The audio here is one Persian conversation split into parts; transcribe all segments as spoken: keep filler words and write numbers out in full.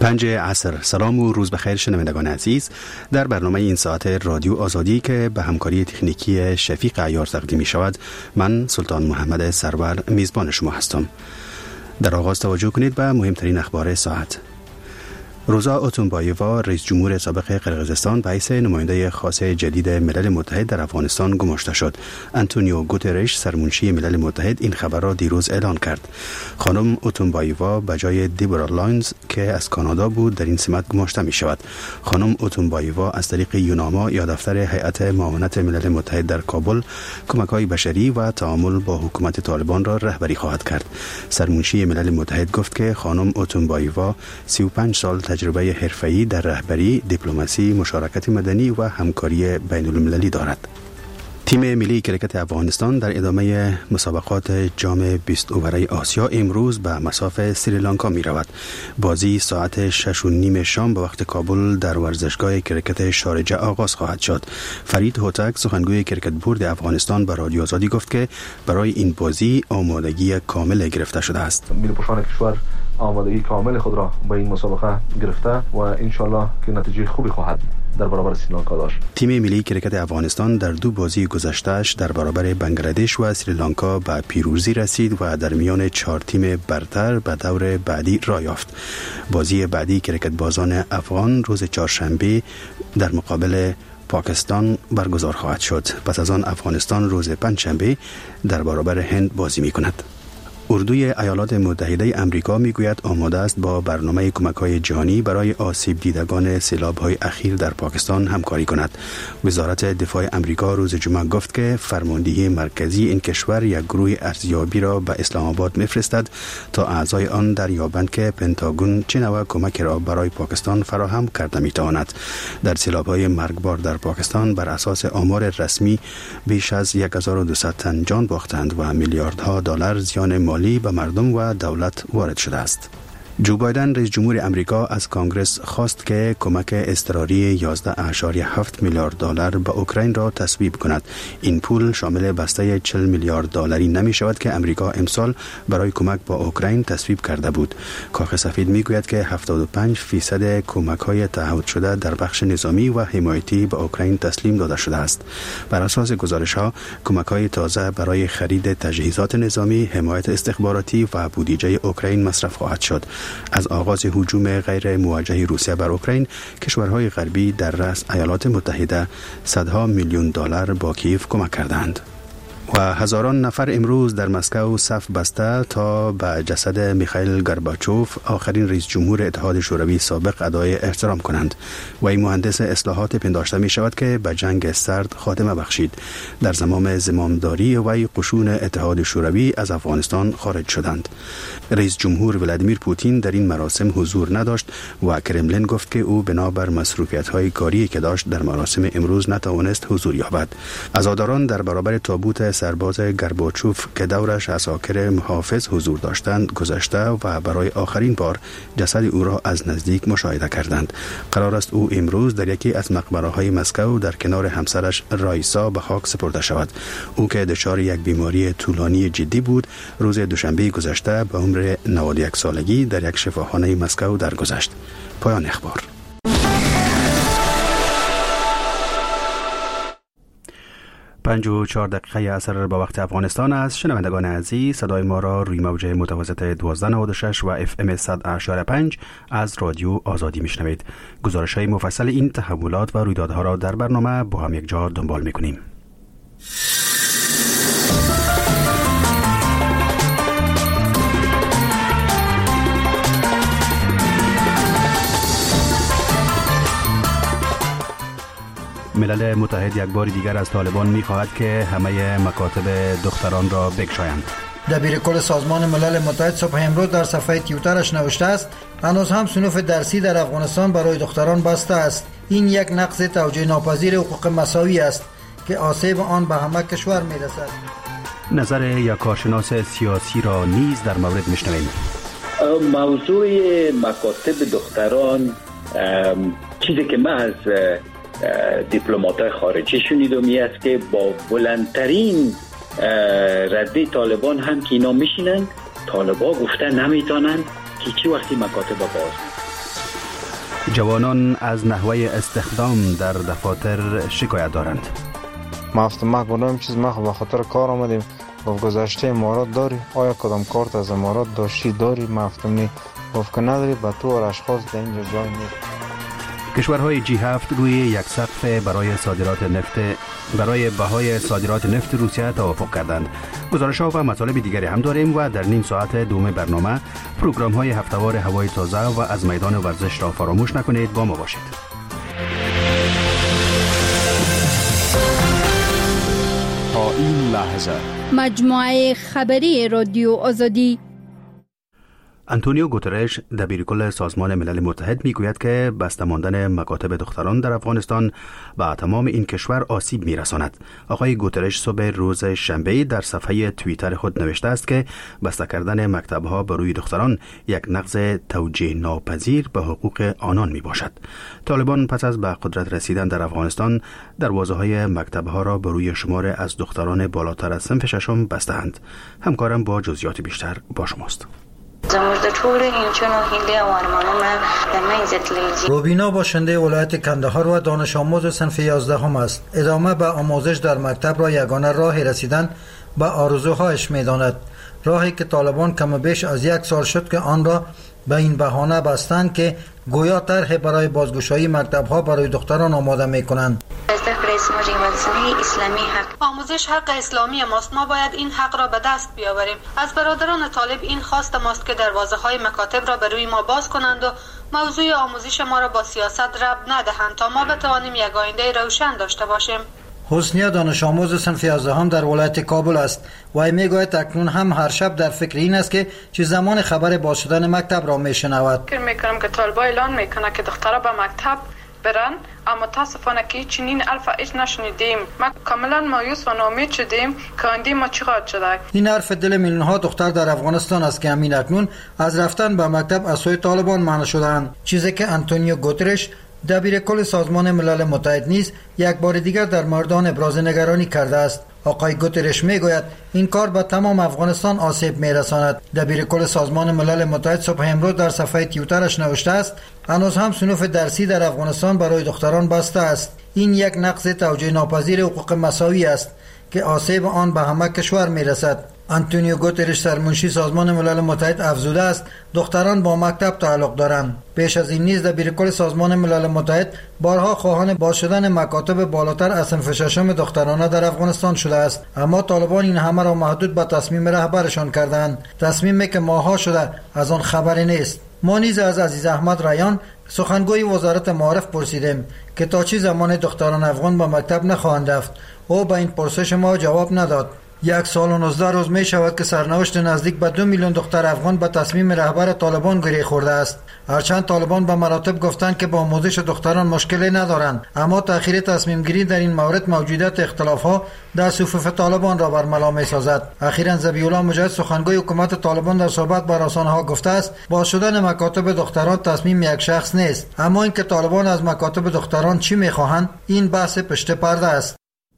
پنج عصر. سلام و روز بخیر شنوندگان عزیز. در برنامه این ساعت رادیو آزادی که به همکاری تکنیکی شفیق عیار تقدیم می شود، من سلطان محمد سرور میزبان شما هستم. در آغاز توجه کنید به مهمترین اخبار ساعت. روزا اوتونبایووا، رئیس جمهور سابق قرقیزستان، به حیث نماینده خاص جدید ملل متحد در افغانستان گماشته شد. آنتونیو گوترش، سرمنشی ملل متحد، این خبر را دیروز اعلان کرد. خانم اوتونبایووا به جای دیبورا لاینز که از کانادا بود در این سمت گماشته می شود. خانم اوتونبایووا از طریق یوناما یا دفتر هیئت معاونت ملل متحد در کابل کمک‌های بشری و تعامل با حکومت طالبان را رهبری خواهد کرد. سرمنشی ملل متحد گفت که خانم اوتونبایووا سی و پنج سال تجربه حرفه‌ای در رهبری، دیپلماسی، مشارکت مدنی و همکاری بین‌المللی دارد. تیم ملی کرکت افغانستان در ادامه مسابقات جام بیست اووره آسیا امروز به مصاف سریلانکا می رود. بازی ساعت شش و نیم شام به وقت کابل در ورزشگاه کرکت شارجه آغاز خواهد شد. فرید هوتک، سخنگوی کرکت بورد افغانستان، به رادیو آزادی گفت که برای این بازی آمادگی کامل گرفته شده است. ملی پوشان کشور آمادگی کامل خود را به این مسابقه گرفته و انشالله که نتیجه خوبی خواهد در برابر سریلانکا داشت. تیم ملی کرکت افغانستان در دو بازی گذشته‌اش در برابر بنگلادش و سریلانکا به پیروزی رسید و در میان چهار تیم برتر به دور بعدی راه یافت. بازی بعدی کرکت بازان افغان روز چهارشنبه در مقابل پاکستان برگزار خواهد شد. پس از آن افغانستان روز پنجشنبه در برابر هند بازی می‌کند. اردوی ایالات متحده آمریکا میگوید آماده است با برنامه کمک‌های جهانی برای آسیب دیدگان سیلاب‌های اخیر در پاکستان همکاری کند. وزارت دفاع آمریکا روز جمعه گفت که فرماندهی مرکزی این کشور یک گروه ارزیابی را به اسلام آباد می‌فرستد تا اعضای آن دریابند که پنتاگون چه نوع کمک را برای پاکستان فراهم کرده می‌تواند. در سیلاب‌های مرگبار در پاکستان بر اساس آمار رسمی بیش از هزار و دویست تن جان باختند و میلیاردها دلار زیان مالی به مردم و دولت وارد شده است. جو بایدن، رئیس جمهور امریکا، از کانگرس خواست که کمک اضطراری یازده اشاری هفت میلیارد دلار به اوکراین را تصویب کند. این پول شامل بسته چهل میلیارد دلاری نمی شود که امریکا امسال برای کمک با اوکراین تصویب کرده بود. کاخ سفید می گوید که هفتاد و پنج فیصد کمک های تعهد شده در بخش نظامی و حمایتی به اوکراین تسلیم داده شده است. بر اساس گزارش ها، کمک های تازه برای خرید تجهیزات نظامی، حمایت استخباراتی و بودجه اوکراین مصرف خواهد شد. از آغاز هجوم غیر موجه روسیه بر اوکراین، کشورهای غربی در رأس ایالات متحده صدها میلیون دلار با کیف کمک کردند. و هزاران نفر امروز در مسکو صف بسته تا به جسد میخائیل گورباچوف، آخرین رئیس جمهور اتحاد شوروی سابق، ادای احترام کنند. و این مهندس اصلاحات پنداشته می شود که به جنگ سرد خاتمه بخشید. در زمان زمامداری و قشون اتحاد شوروی از افغانستان خارج شدند. رئیس جمهور ولادیمیر پوتین در این مراسم حضور نداشت و کرملین گفت که او بنابر مصروفیت‌های کاری که داشت در مراسم امروز نتوانست حضور یابد. عزاداران در برابر تابوت سرباز گورباچوف که دورش عساکر محافظ حضور داشتند گذشته و برای آخرین بار جسد او را از نزدیک مشاهده کردند. قرار است او امروز در یکی از مقبره‌های مسکو در کنار همسرش رایسا به خاک سپرده شود. او که دچار یک بیماری طولانی جدی بود، روز دوشنبه گذشته به عمر نود و یک سالگی در یک شفاخانه مسکو درگذشت. پایان اخبار. پنج و چهار دقیقه عصر به وقت افغانستان است. شنوندگان عزیز، صدای ما را روی موج متوسط دوازده نود و شش و اف ام صد و اشاره پنج از رادیو آزادی میشنوید. گزارش های مفصل این تحولات و رویدادها را در برنامه با هم یک جا دنبال میکنیم. ملل متحد یک بار دیگر از طالبان می‌خواهد که همه مکاتب دختران را بگشایند. دبیرکل سازمان ملل متحد صبح امروز در صفحه توییترش نوشته است: هنوز هم صنوف درسی در افغانستان برای دختران بسته است. این یک نقض توجیه ناپذیر حقوق مساوی است که آسیب آن به همه کشور می‌رسد. نظر یک کارشناس سیاسی را نیز در مورد می‌شنویم. موضوع مکاتب دختران چیزی که من از دیپلمات‌های خارجی شنیدم این است که با بلندترین رده طالبان هم که اینا میشینن، طالبان گفته نمیتونن که چی وقتی مکاتب باز. جوانان از نحوه استخدام در دفاتر شکایت دارند. ما افتما گفتم چیز ما خب بخاطر کار آمدیم گفت گذشته امارات داری؟ آیا کدام کارت از امارات داشتی داری؟ ما افتم گفت که نداری. با تو و اشخاص در اینجا جای نیست. کشورهای جی هفت روی یک سقف برای صادرات نفت برای بهای صادرات نفت روسیه توافق کردند. گزارش‌ها و مطالب دیگری هم داریم و در نیم ساعت دوم برنامه پروگرام‌های هفته‌وار هوای تازه و از میدان ورزش را فراموش نکنید. با ما باشید. تا این لحظه مجموعه خبری رادیو آزادی. آنتونیو گوترش دبیرکل سازمان ملل متحد میگوید که بسته ماندن مکاتب دختران در افغانستان و تمام این کشور آسیب میرساند. آقای گوترش صبح روز شنبه در صفحه توییتر خود نوشته است که بسته کردن مکتب‌ها بر روی دختران یک نقض توجیه ناپذیر به حقوق آنان می باشد. طالبان پس از به قدرت رسیدن در افغانستان دروازه‌های مکتب‌ها را بر روی شمار از دختران بالاتر از صنف ششم بسته‌اند. همکارم با جزئیات بیشتر با شماست. روبینا باشنده ولایت کندهار و دانش آموز صنف یازدهم است. ادامه به آموزش در مکتب را یگانه راه رسیدن به آرزوهایش می‌داند. راهی که طالبان کم بیش از یک سال شد که آن را به این بهانه بستند که گویا طرح برای بازگشایی مکتب‌ها برای دختران آماده می‌کنند. آموزش حق اسلامی ماست. ما باید این حق را به دست بیاوریم. از برادران طالب این خواست ماست که دروازه‌های مکاتب را به روی ما باز کنند و موضوع آموزش ما را با سیاست ربط ندهند تا ما بتوانیم یک آینده روشن داشته باشیم. حسنیه دانش آموز صنف یازدهم در ولایت کابل است و ای میگوید اکنون هم هر شب در فکر این است که چه زمان خبر باز شدن مکتب را میشنود. فکر میکنم که طالبا اعلان میکنه که دخترها به مکتب برن، اما متاسفانه که چنین الف ایش نشنیدیم. ما کاملا مایوس و ناامید شدیم که آینده ما چقدر شده. این حرف دل میلیون ها دختر در افغانستان است که همین اکنون از رفتن به مکتب از سوی طالبان منع شدند. چیزی که آنتونیو گوترش دبیرکل سازمان ملل متحد نیز یک بار دیگر در مردان ابراز نگرانی کرده است. آقای گوترش میگوید این کار به تمام افغانستان آسیب میرساند. دبیرکل سازمان ملل متحد صبح امروز در صفحه توییترش نوشته است هنوز هم صنوف درسی در افغانستان برای دختران بسته است. این یک نقض توجیه ناپذیر حقوق مساوی است که آسیب آن به همه کشور میرسد. آنتونیو گوترش سرمنشی سازمان ملل متحد افزوده است دختران با مکتب تعلق دارند. پیش از این نیز دبیرکل سازمان ملل متحد بارها خواهان باز شدن مکاتب بالاتر از صنف ششم دخترانه در افغانستان شده است، اما طالبان این همه را محدود به تصمیم رهبرشان کردند، تصمیمی که ماها شده از آن خبری نیست. ما نیز از عزیز احمد ریان سخنگوی وزارت معارف پرسیدیم که تا چه زمان دختران افغان به مکتب نخواهند رفت. او به این پرسش ما جواب نداد. یک سال و نوزده روز می شود که سرنوشت نزدیک به دو میلیون دختر افغان به تصمیم رهبر طالبان گره خورده است. هرچند طالبان به مراتب گفتند که با آموزش دختران مشکلی ندارند، اما تأخیر تصمیم گیری در این مورد موجودیت اختلاف ها در صفوف طالبان را برملا می سازد. اخیراً ذبیح الله مجاهد سخنگوی حکومت طالبان در صحبت با رسانه‌ها گفته است باز شدن مکاتب دختران تصمیم یک شخص نیست، اما اینکه طالبان از مکاتب دختران چی می خواهند این بحث پشت پرده است.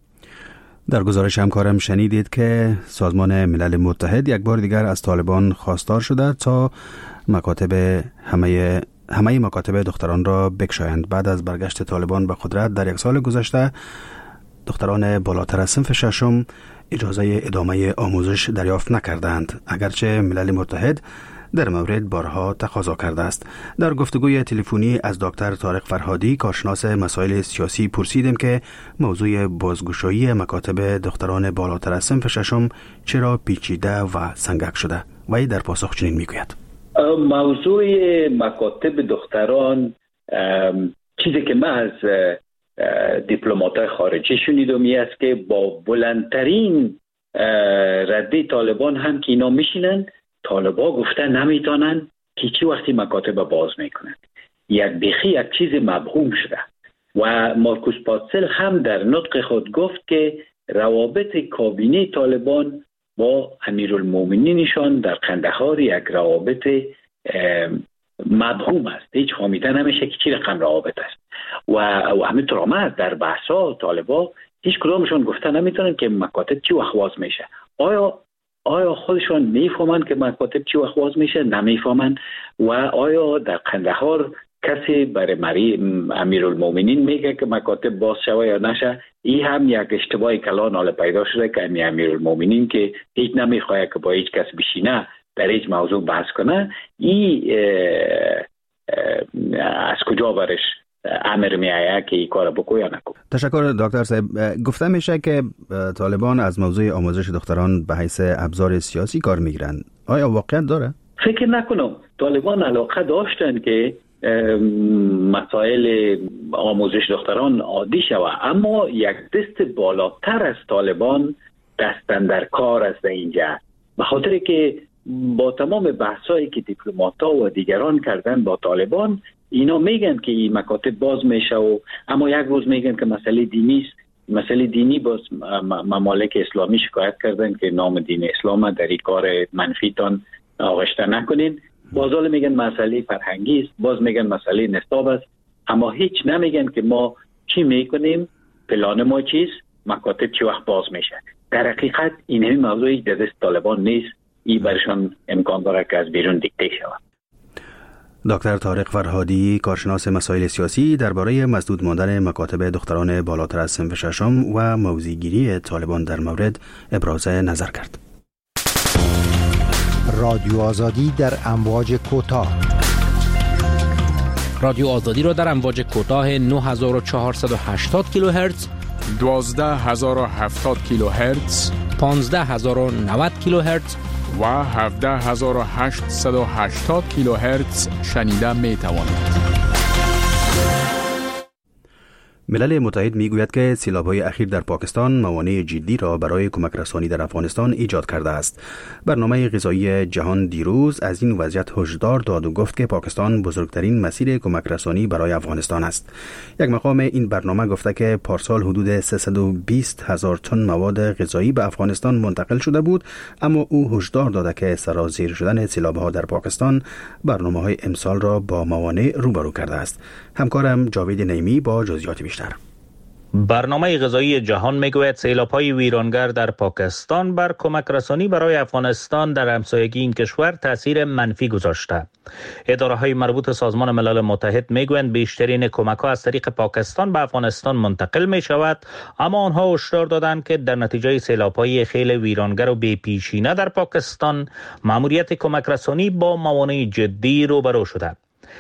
در گزارش همکارم شنیدید که سازمان ملل متحد یک بار دیگر از طالبان خواستار شده تا مکاتب همه همه مکاتب دختران را بکشایند. بعد از برگشت طالبان به قدرت در یک سال گذشته دختران بالاتر از صنف ششم اجازه ادامه آموزش دریافت نکردند، اگرچه ملل متحد در مورد بارها تقاضا کرده است. در گفتگوی تلفنی از دکتر طارق فرهادی کارشناس مسائل سیاسی پرسیدیم که موضوع بازگشایی مکاتب دختران بالاتر از صنف ششم چرا پیچیده و سنگک شده. وی در پاسخ چنین میگوید: موضوع مکاتب دختران چیزی که من از دیپلمات‌های خارجی شنیدم است که با بلندترین رده طالبان هم که اینا میشینن، طالبا گفتن نمیتونن که چی وقتی مکاتب باز میکنن. یک بیخی یک چیز مبهوم شده و مارکوس پاتسل هم در نطق خود گفت که روابط کابینه طالبان با امیرالمومنینشان در قندهار یک روابط مبهوم است، هیچ فهمیده نمیشه که چی رقم روابط است و همینطور هم در بحثا طالبا هیچ کدامشون گفتن نمیتونن که مکاتب چی وقت باز میشه. آیا آیا خودشان میفهمند که مکاتب چی وقت باز میشه؟ نمیفهمند. و آیا در قندهار کسی برای مری امیرالمومنین میگه که مکاتب باز شوه یا نشه. این هم یک اشتباه کلان حال پیدا شده که امیرالمومنین که هیچ نمیخواه که با هیچ کس بشینه در هیچ موضوع بحث کنه، این از کجا برش امر می آید که این کار بکو یا نکو. تشکر دکتر صاحب. گفته میشه که طالبان از موضوع آموزش دختران به حیث ابزار سیاسی کار میگیرن. آیا واقعیت داره؟ فکر نکنم. طالبان علاقه داشتن که مسائل آموزش دختران عادی شود، اما یک دست بالاتر از طالبان دستن در کار است اینجا، به خاطر که با تمام بحثایی که دیپلمات‌ها و دیگران کردن با طالبان، اینا میگن که این مکاتب باز میشه و اما یک روز میگن که مسئله دینی است. مسئله دینی باز ممالک اسلامی شکایت کردن که نام دین اسلام در این کار منفیتان آغشته نکنین. باز حالا میگن مسئله فرهنگی است، باز میگن مسئله نصاب است، اما هیچ نمیگن که ما چی میکنیم، پلان ما چیست، مکاتب چی وقت باز میشه. در حقیقت این همین موضوعی در دست طالبان نیست، این برشان امکان داره که از بیرون دیکته شود. دکتر طارق فرهادی، کارشناس مسائل سیاسی، درباره مسدود ماندن مکاتب دختران بالاتر از صنف ششم و موضع‌گیری طالبان در مورد ابراز نظر کرد. رادیو آزادی در امواج کوتاه. رادیو آزادی را در امواج کوتاه نه هزار و چهارصد و هشتاد کیلوهرتز، دوازده هزار و هفتاد کیلوهرتز، پانزده هزار و نود کیلوهرتز و هفده هزار و هشتصد و هشتاد کیلوهرتز شنیده می توانید. ملل متحد میگوید که سیلاب‌های اخیر در پاکستان موانع جدی را برای کمک رسانی در افغانستان ایجاد کرده است. برنامه غذایی جهان دیروز از این وضعیت هشدار داد و گفت که پاکستان بزرگترین مسیر کمک رسانی برای افغانستان است. یک مقام این برنامه گفته که پارسال حدود سیصد و بیست هزار تن مواد غذایی به افغانستان منتقل شده بود، اما او هشدار داده که سرازیر شدن سیلاب‌ها در پاکستان برنامه‌های امسال را با موانع روبرو کرده است. همکارم جاوید نیمی با جزئیات بیشتر. برنامه غذایی جهان میگوید سیلاب‌های ویرانگر در پاکستان بر کمک رسانی برای افغانستان در همسایگی این کشور تاثیر منفی گذاشته. اداره‌های مربوط سازمان ملل متحد میگویند بیشترین کمک‌ها از طریق پاکستان به افغانستان منتقل می‌شود، اما آنها هشدار دادند که در نتیجه سیلاب‌های خیل ویرانگر و بی‌پیشینه در پاکستان مأموریت کمک رسانی با موانع جدی روبرو شده.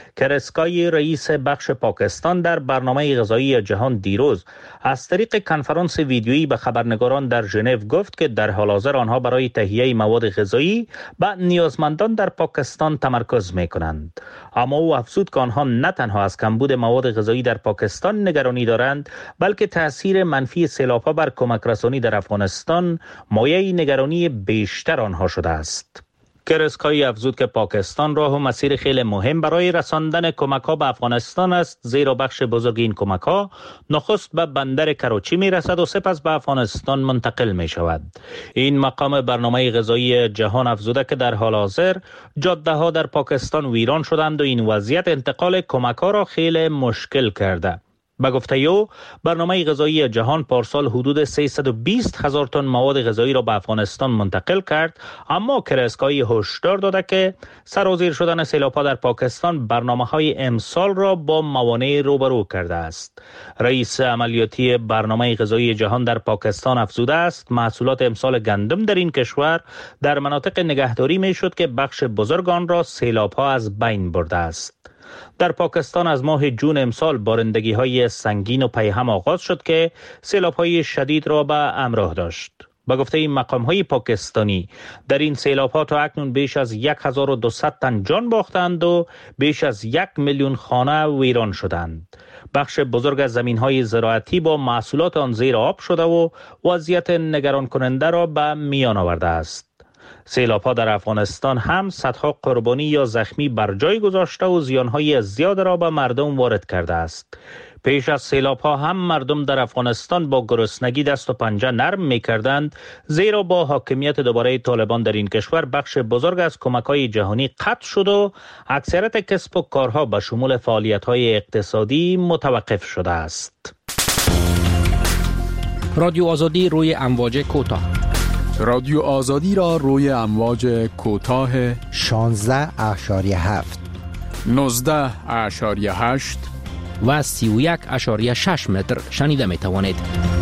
کرسکای رئیس بخش پاکستان در برنامه غذایی جهان دیروز از طریق کنفرانس ویدیویی به خبرنگاران در ژنو گفت که در حال حاضر آنها برای تهیه مواد غذایی به نیازمندان در پاکستان تمرکز می‌کنند. اما او افزود که آنها نه تنها از کمبود مواد غذایی در پاکستان نگرانی دارند، بلکه تأثیر منفی سیلاب‌ها بر کمک رسانی در افغانستان مایه نگرانی بیشتر آنها شده است. کرسکایی افزود که پاکستان راه و مسیر خیلی مهم برای رساندن کمک‌ها به افغانستان است، زیرا بخش بزرگ این کمک‌ها نخست به بندر کراچی می‌رسد و سپس به افغانستان منتقل می‌شود. این مقام برنامه غذایی جهان افزوده که در حال حاضر جاده‌ها در پاکستان ویران شدند و این وضعیت انتقال کمک‌ها را خیلی مشکل کرده. به گفته او برنامه غذایی جهان پارسال حدود سیصد و بیست هزار تن مواد غذایی را به افغانستان منتقل کرد، اما کرسکایی هشدار داده که سرازیر شدن سیلاب‌ها در پاکستان برنامه‌های امسال را با موانع روبرو کرده است. رئیس عملیاتی برنامه غذایی جهان در پاکستان افزوده است محصولات امسال گندم در این کشور در مناطق نگهداری می‌شد که بخش بزرگ آن را سیلاب‌ها از بین برده است. در پاکستان از ماه جون امسال بارندگی‌های سنگین و پیهم آغاز شد که سیلاب‌های شدید را به همراه داشت. به گفته این مقام‌های پاکستانی در این سیلاب‌ها تا اکنون بیش از هزار و دویست تن جان باختند و بیش از یک میلیون خانه ویران شدند. بخش بزرگ از زمین‌های زراعتی با محصولات آن زیر آب شده و وضعیت نگران کننده را به میان آورده است. سیلاب‌ها در افغانستان هم صدها قربانی یا زخمی بر جای گذاشته و زیان‌های زیاد را به مردم وارد کرده است. پیش از سیلاب‌ها هم مردم در افغانستان با گرسنگی دست و پنجه نرم می‌کردند، زیرا با حاکمیت دوباره طالبان در این کشور بخش بزرگ از کمک‌های جهانی قطع شد و اکثریت کسب و کارها به شمول فعالیت‌های اقتصادی متوقف شده است. رادیو آزادی روی امواج کوتاه. رادیو آزادی را روی امواج کوتاه شانزده اشاری هفت نوزده اشاریه هشت و سی و یک اشاریه شش متر شنیده می توانید.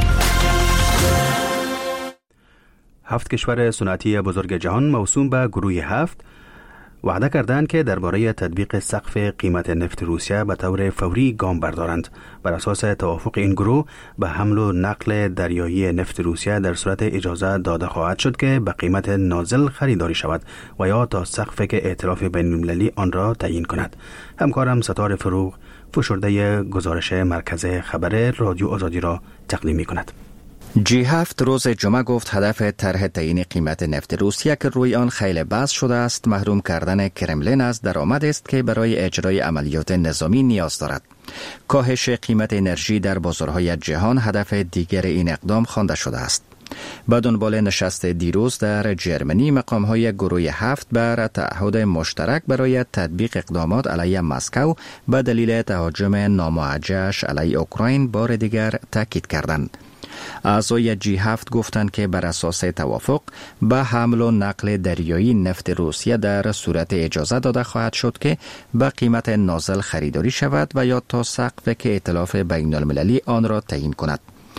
هفت کشور صنعتی بزرگ جهان موسوم به گروه هفت وعده کردند که درباره تطبیق سقف قیمت نفت روسیه به طور فوری گام بردارند. بر اساس توافق این گروه به حمل و نقل دریایی نفت روسیه در صورت اجازه داده خواهد شد که به قیمت نازل خریداری شود و یا تا سقفی که ائتلاف بین‌المللی آن را تعیین کند. همکارم ستاره فروغ فشرده گزارش مرکز خبر رادیو آزادی را تقدیم می کند. جی هفت روز جمعه گفت هدف طرح تعیین قیمت نفت روسیه که روی آن خیلی بحث شده است محروم کردن کرملین از درآمد است که برای اجرای عملیات نظامی نیاز دارد. کاهش قیمت انرژی در بازارهای جهان هدف دیگر این اقدام خوانده شده است. با دنبال نشست دیروز در جرمنی مقام‌های گروه هفت بر تعهد مشترک برای تطبیق اقدامات علیه مسکو به دلیل تهاجم ناموجه‌اش علیه اوکراین بار دیگر تاکید کردند. اعضای جی هفت گفتند که بر اساس توافق به حمل و نقل دریایی نفت روسیه در صورت اجازه داده خواهد شد که به قیمت نازل خریداری شود و یا تا سقفی که ائتلاف بین المللی آن را تعیین کند.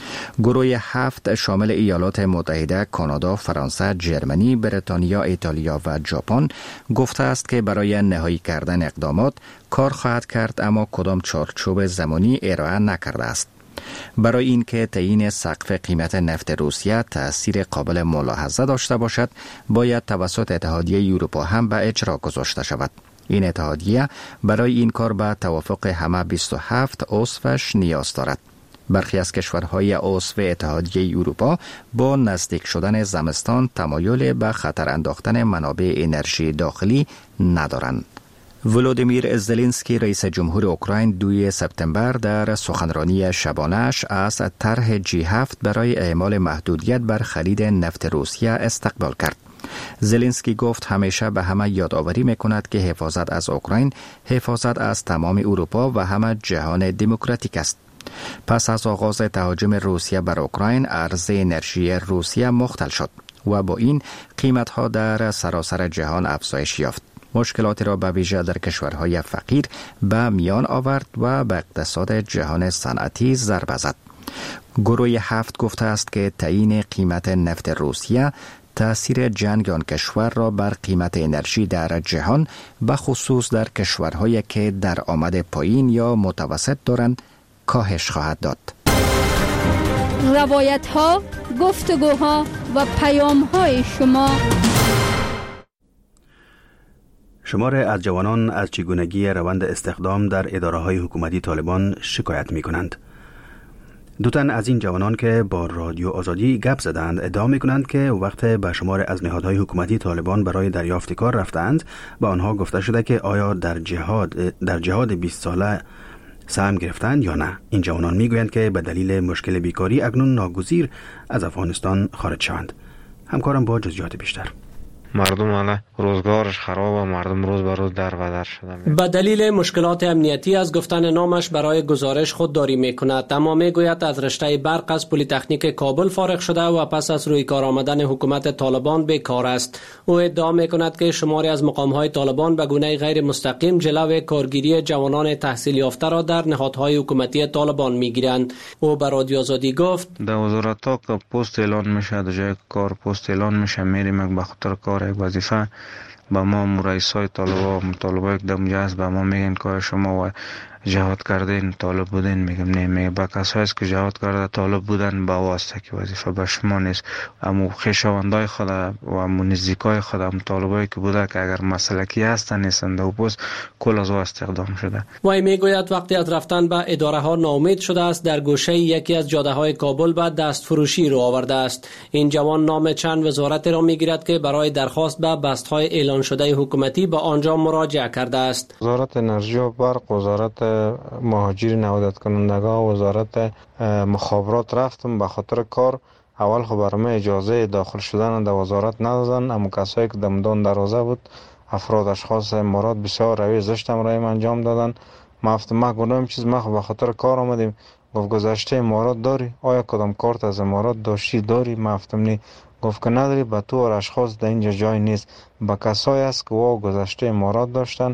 گروه هفت شامل ایالات متحده، کانادا، فرانسه، جرمنی، بریتانیا، ایتالیا و ژاپن گفته است که برای نهایی کردن اقدامات کار خواهد کرد اما کدام چارچوب زمانی ارائه نکرده است. برای اینکه تعیین سقف قیمت نفت روسیه تأثیر قابل ملاحظه داشته باشد باید توسط اتحادیه اروپا هم به اجرا گذاشته شود. این اتحادیه برای این کار به توافق همه بیست و هفت عضوش نیاز دارد. برخی از کشورهای عضو اتحادیه اروپا با نزدیک شدن زمستان تمایل به خطر انداختن منابع انرژی داخلی ندارند. ولودیمیر زلنسکی رئیس جمهور اوکراین دوی سپتامبر در سخنرانی شبانه‌اش از طرح جی هفت برای اعمال محدودیت بر خرید نفت روسیه استقبال کرد. زلنسکی گفت همیشه به همه یادآوری می‌کند که حفاظت از اوکراین حفاظت از تمام اروپا و همه جهان دموکراتیک است. پس از آغاز تهاجم روسیه بر اوکراین عرضه انرژی روسیه مختل شد و با این قیمت‌ها در سراسر جهان افزایش یافت. مشکلاتی را به ویژه در کشورهای فقیر به میان آورد و به اقتصاد جهان صنعتی ضربه زد. گروه هفت گفته است که تعیین قیمت نفت روسیه تأثیر جنگ آن کشور را بر قیمت انرژی در جهان به خصوص در کشورهایی که درآمد پایین یا متوسط دارند کاهش خواهد داد. روایت ها، گفتگوها و پیام های شما. شمار از جوانان از چگونگی روند استخدام در اداره‌های حکومتی طالبان شکایت می‌کنند. دو تن از این جوانان که با رادیو آزادی گپ زدند ادعا می‌کنند که وقت به شمار از نهادهای حکومتی طالبان برای دریافت کار رفتند با آنها گفته شده که آیا در جهاد در جهاد بیست ساله سهم گرفتند یا نه. این جوانان می‌گویند که به دلیل مشکل بیکاری اکنون ناگزیر از افغانستان خارج شوند. همکارم با جزئیات بیشتر. مردم الان روزگارش خراب و مردم روز به روز در و در شدن. به دلیل مشکلات امنیتی از گفتن نامش برای گزارش خودداری میکند، اما میگوید از رشته برق از پلی تکنیک کابل فارغ شده و پس از روی کار آمدن حکومت طالبان بیکار است. او ادعا میکند که شماری از مقامهای طالبان به گونه غیر مستقیم جلوی کارگیری جوانان تحصیل یافته را در نهادهای حکومتی طالبان میگیرند. او به رادیو آزادی گفت در وزارت‌ها که پست اعلان میشه، در جای کار پست اعلان میشه، میریم به خاطر کار یک وظیفه با ما رئیسای طالبا مطالبه یک دم جاست به ما میگن که شما و جهاد کردین طالب بودین. میگم نه، میگه با کسایی که جهاد کرده طالب بودن با واسطه که وظیفه به شما نیست. اما خویشاوندای خود و امو نزدیکای خود هم طالبایی که بوده که اگر مسلکی هستن نیستند و پس کل از واسطه اقدام شده. وی میگوید وقتی از رفتن به اداره ها ناامید شده است در گوشه یکی از جاده های کابل به دست فروشی رو آورده است. این جوان نام چند وزارت را میگیرد که برای درخواست به بست های اعلان شده حکومتی به آنجا مراجعه کرده است. وزارت انرژی و برق، وزارت مهاجر نودت کنندگان، وزارت مخابرات رفتم به خاطر کار. اول خب برام اجازه داخل شدن در وزارت ندادن، اما کسایی که دمدان دروازه بود افراد اشخاص امارات بسیار روی زشتم رایم انجام دادن. ما گفتم ما گفتم چیز ما به خاطر کار آمدیم. گفت گذشته امارات داری؟ آیا کدام کارت از امارات داشتی داری؟ ما گفتم نه. گفت که نداری، با تو و اشخاص در اینجا جای نیست. با کسایی است که وا گذشته امارات داشتن و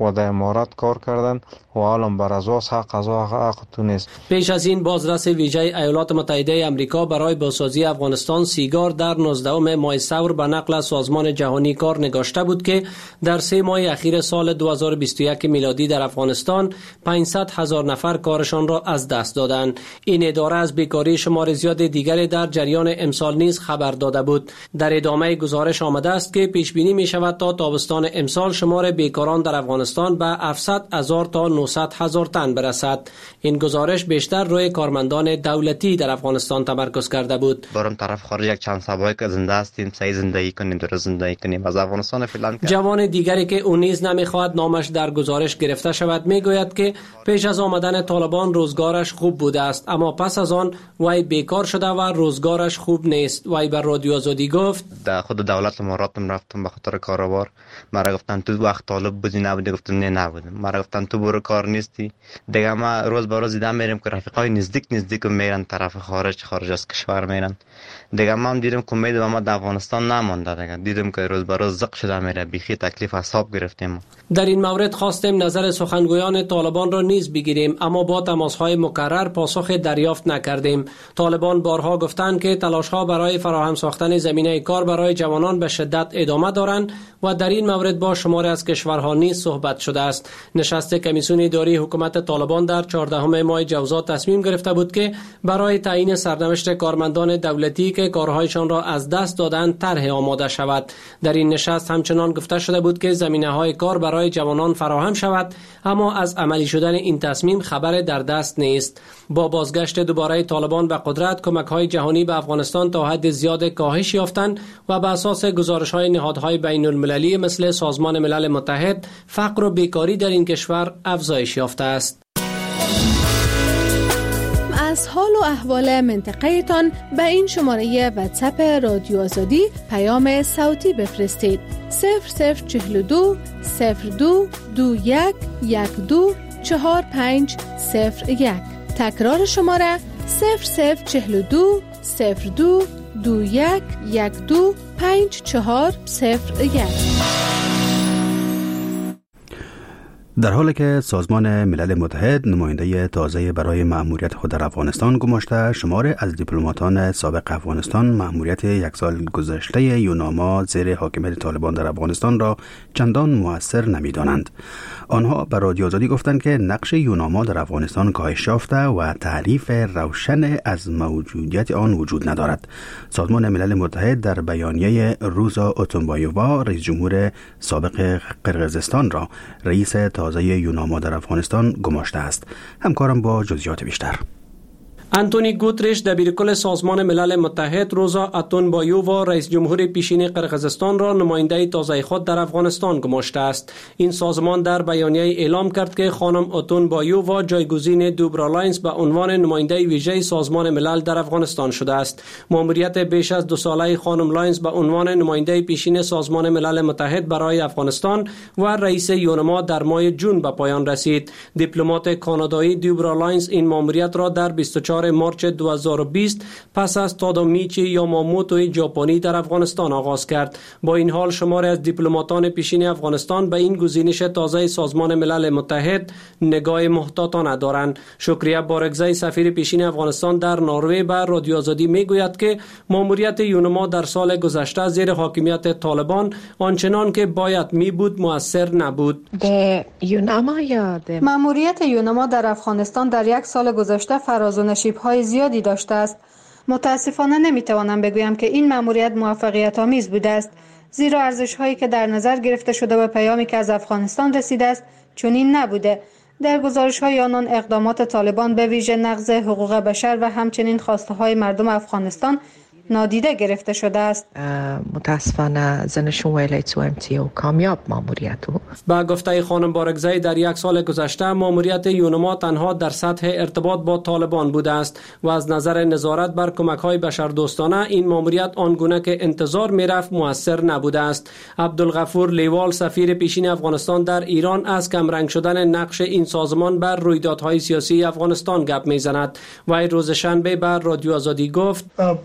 و در امارات کار کردن و عالم بر اساس حق از حق تونست. پیش از این بازرس ویژه ایالات متحده آمریکا برای بازسازی افغانستان سیگار در نوزدهم ماه ثور به نقل از سازمان جهانی کار نگاشته بود که در سه ماه اخیر سال دو هزار و بیست و یک میلادی در افغانستان پانصد هزار نفر کارشان را از دست دادند. این اداره از بیکاری شمار زیاد دیگری در جریان امسال نیز خبر داده بود. در ادامه گزارش آمده است که پیش بینی می شود تا تابستان امسال شمار بیکاران در افغانستان به هفتصد هزار تا نهصد هزار تن برسد. این گزارش بیشتر روی کارمندان دولتی در افغانستان تمرکز کرده بود. برم طرف خارج یک چند سبایی که زنده هستیم سعی زندگی کنیم در زندگی کنیم از افغانستان فعلا. جوان دیگری که اون نیز نمیخواهد نامش در گزارش گرفته شود میگوید که پیش از آمدن طالبان روزگارش خوب بوده است، اما پس از آن وی بیکار شده و روزگارش خوب نیست. وی بر رادیو آزادی گفت در خود دولت اماراتم رفتم به خاطر کاروبار. مرا گفتن تو وقت طالب بودی نبودی؟ گفتم نه نبودم. مرا گفتن تو برو کار نیستی. دیگه ما روز به روز دیدم میریم که رفیقای نزدیک نزدیک میرن طرف خارج خارج از کشور میرن. دیگه ما هم دیدم که امید ما در افغانستان نمونده. دیگه دیدم که روز به روز زق شده میره. بیخی تکلیف حساب گرفتیم. در این مورد خواستیم نظر سخنگویان طالبان را نیز بگیریم، اما با تماس‌های مکرر پاسخ دریافت نکردیم. طالبان بارها گفتند که تلاش‌ها برای فراهم ساختن زمینه کار برای جوانان به شدت ادامه دارند و در این مورد با شماری از کشورها نیز صحبت شده است. نشست کمیسیون اداری حکومت طالبان در چهاردهم ماه جوزا تصمیم گرفته بود که برای تعیین سرنوشت کارمندان دولتی که کارهایشان را از دست دادند طرح آماده شود. در این نشست همچنان گفته شده بود که زمینه‌های کار برای جوانان فراهم شود، اما از عملی شدن این تصمیم خبر در دست نیست. با بازگشت دوباره طالبان به قدرت، کمک‌های جهانی به افغانستان تا حد زیاد کاهش یافتند و به اساس گزارش‌های نهادهای بین‌المللی مثل سازمان ملل متحد، فقر و بیکاری در این کشور افزایش یافته است. از حال و احوال منطقه تان به این شماره واتساپ رادیو آزادی پیام صوتی بفرستید. صفر صفر چهل و دو صفر دو دو یک یک دو چهار پنج صفر یک. تکرار شماره صفر صفر چهل و دو صفر دو دو یک یک دو پنج چهار صفر یک. در حالی که سازمان ملل متحد نماینده تازه برای مأموریت خود در افغانستان گماشته، شماری از دیپلماتان سابق افغانستان مأموریت یک سال گذشته یوناما زیر حاکمیت طالبان در افغانستان را چندان مؤثر نمی‌دانند. آنها به رادیو آزادی گفتند که نقش یوناما در افغانستان کاهش یافته و تعریف روشن از موجودیت آن وجود ندارد. سازمان ملل متحد در بیانیه روزا اتونبایووا، رئیس جمهور سابق قرقیزستان را رئیس تازه یوناما در افغانستان گماشته است. همکارم با جزئیات بیشتر. انتونی گوترش دبیرکل سازمان ملل متحد روزا اتونبایووا رئیس جمهور پیشین قرقیزستان را نماینده تازه خود در افغانستان گماشته است. این سازمان در بیانیه اعلام کرد که خانم اتونبایووا جایگزین دوبرالاینز به عنوان نماینده ویژه سازمان ملل در افغانستان شده است. مأموریت بیش از دو ساله خانم لاینز به عنوان نماینده پیشین سازمان ملل متحد برای افغانستان و رئیس یوناما در ماه جون به پایان رسید. دیپلمات کانادایی دوبرالاینز این مأموریت را در بیست و چهارم مارچ دو هزار و بیست پس از تادامیچی یاماموتو ژاپنی در افغانستان آغاز کرد. با این حال شماری از دیپلماتان پیشین افغانستان به این گزینش تازه سازمان ملل متحد نگاه محتاطانه دارند. شکریه بارگزی سفیر پیشین افغانستان در نروژ به رادیو آزادی میگوید که مأموریت یوناما در سال گذشته زیر حاکمیت طالبان آنچنان که باید می بود مؤثر نبود. مأموریت یوناما در افغانستان در یک سال گذشته فراز و نشیب های زیادی داشته است. متاسفانه نمیتوانم بگویم که این مأموریت موفقیت آمیز بوده است، زیرا ارزش هایی که در نظر گرفته شده و پیامی که از افغانستان رسیده است چنین نبوده. در گزارش های آنان اقدامات طالبان به ویژه نقض حقوق بشر و همچنین خواسته های مردم افغانستان نادیده گرفته شده است. متاسفانه زنشون ویلیت و امتیو کامیاب ماموریتو. با گفته خانم بارگزی در یک سال گذشته ماموریت یوناما تنها در سطح ارتباط با طالبان بوده است و از نظر نظارت بر کمک‌های بشردوستانه این ماموریت آنگونه که انتظار می‌رفت مؤثر نبوده است. عبدالغفور لیوال سفیر پیشین افغانستان در ایران از کمرنگ شدن نقش این سازمان بر رویدادهای سیاسی افغانستان گپ می‌زند و روز شنبه بر رادیو آزادی گفت په افغانستان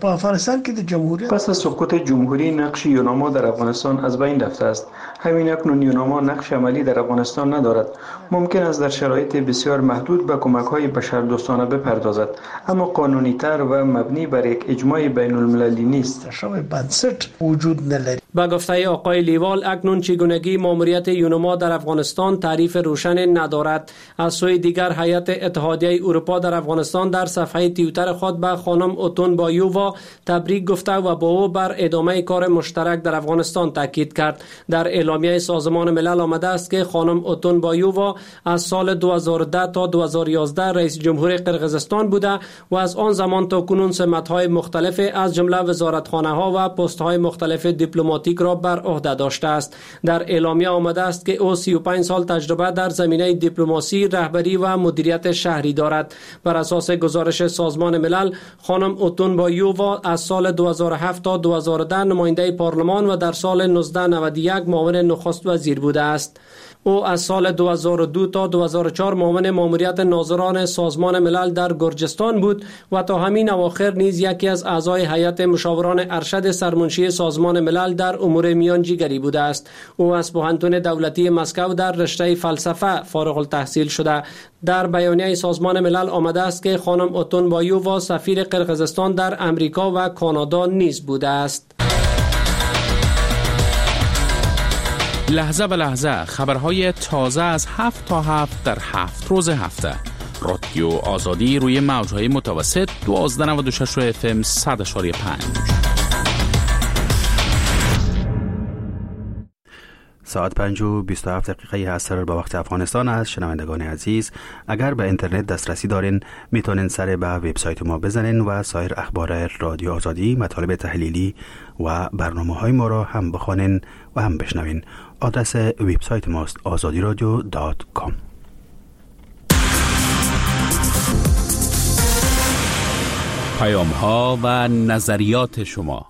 افغانستان که در جمهوریت پس از سقوط جمهوری نقش یوناما در افغانستان از بین رفته است. همین اکنون یوناما نقش عملی در افغانستان ندارد. ممکن است در شرایط بسیار محدود به کمک‌های بشردوستانه بپردازد، اما قانونی‌تر و مبنی بر یک اجماع بین‌المللی نیست. شامل بنسټ وجود ندارد. با گفته آقای لیوال اکنون چگونگی ماموریت یوناما در افغانستان تعریف روشن ندارد. از سوی دیگر هیئت اتحادیه اروپا در افغانستان در صفحه توییتر خود به خانم اوتون بایووا تبریک گفته و با او بر ادامه کار مشترک در افغانستان تاکید کرد. در اعلامیه سازمان ملل آمده است که خانم اوتون بایووا از سال دو هزار و ده تا دو هزار و یازده رئیس جمهور قرقیزستان بوده و از آن زمان تا کنون سمت‌های مختلف از جمله وزارتخانه‌ها و پست‌های مختلف دیپلماتیک را بر عهده داشته است. در اعلامیه آمده است که او سی و پنج سال تجربه در زمینه دیپلماسی، رهبری و مدیریت شهری دارد. بر اساس گزارش سازمان ملل، خانم اوتون بایووا از سال دو هزار و هفت تا دو هزار و ده نماینده پارلمان و در سال نوزده نود و یک معاون نخست وزیر بوده است. او از سال دو هزار و دو تا دو هزار و چهار معاون ماموریت ناظران سازمان ملل در گرجستان بود و تا همین اواخر نیز یکی از اعضای هیئت مشاوران ارشد سرمنشی سازمان ملل در امور میانجیگری بوده است. او از پوهنتون دولتی مسکو در رشته فلسفه فارغ التحصیل شده. در بیانیه سازمان ملل آمده است که خانم اوتون بایووا سفیر قرقیزستان در امریکا و کانادا نیز بوده است. لحظه به لحظه خبرهای تازه از هفت تا هفت در هفت روز هفته. رادیو آزادی روی موجهای متوسط دوازده نود و شش اف ام صد اشاری پنج. ساعت پنج و بیست و هفت دقیقه عصر با وقت افغانستان است. شنوندگان عزیز، اگر به اینترنت دسترسی دارین میتونین سر به وبسایت ما بزنین و سایر اخبار رادیو آزادی، مطالب تحلیلی و برنامه‌های ما را هم بخوانین و هم بشنوین. آدرس وبسایت ماست آزادی رادیو دات کام. پیام‌ها و نظریات شما.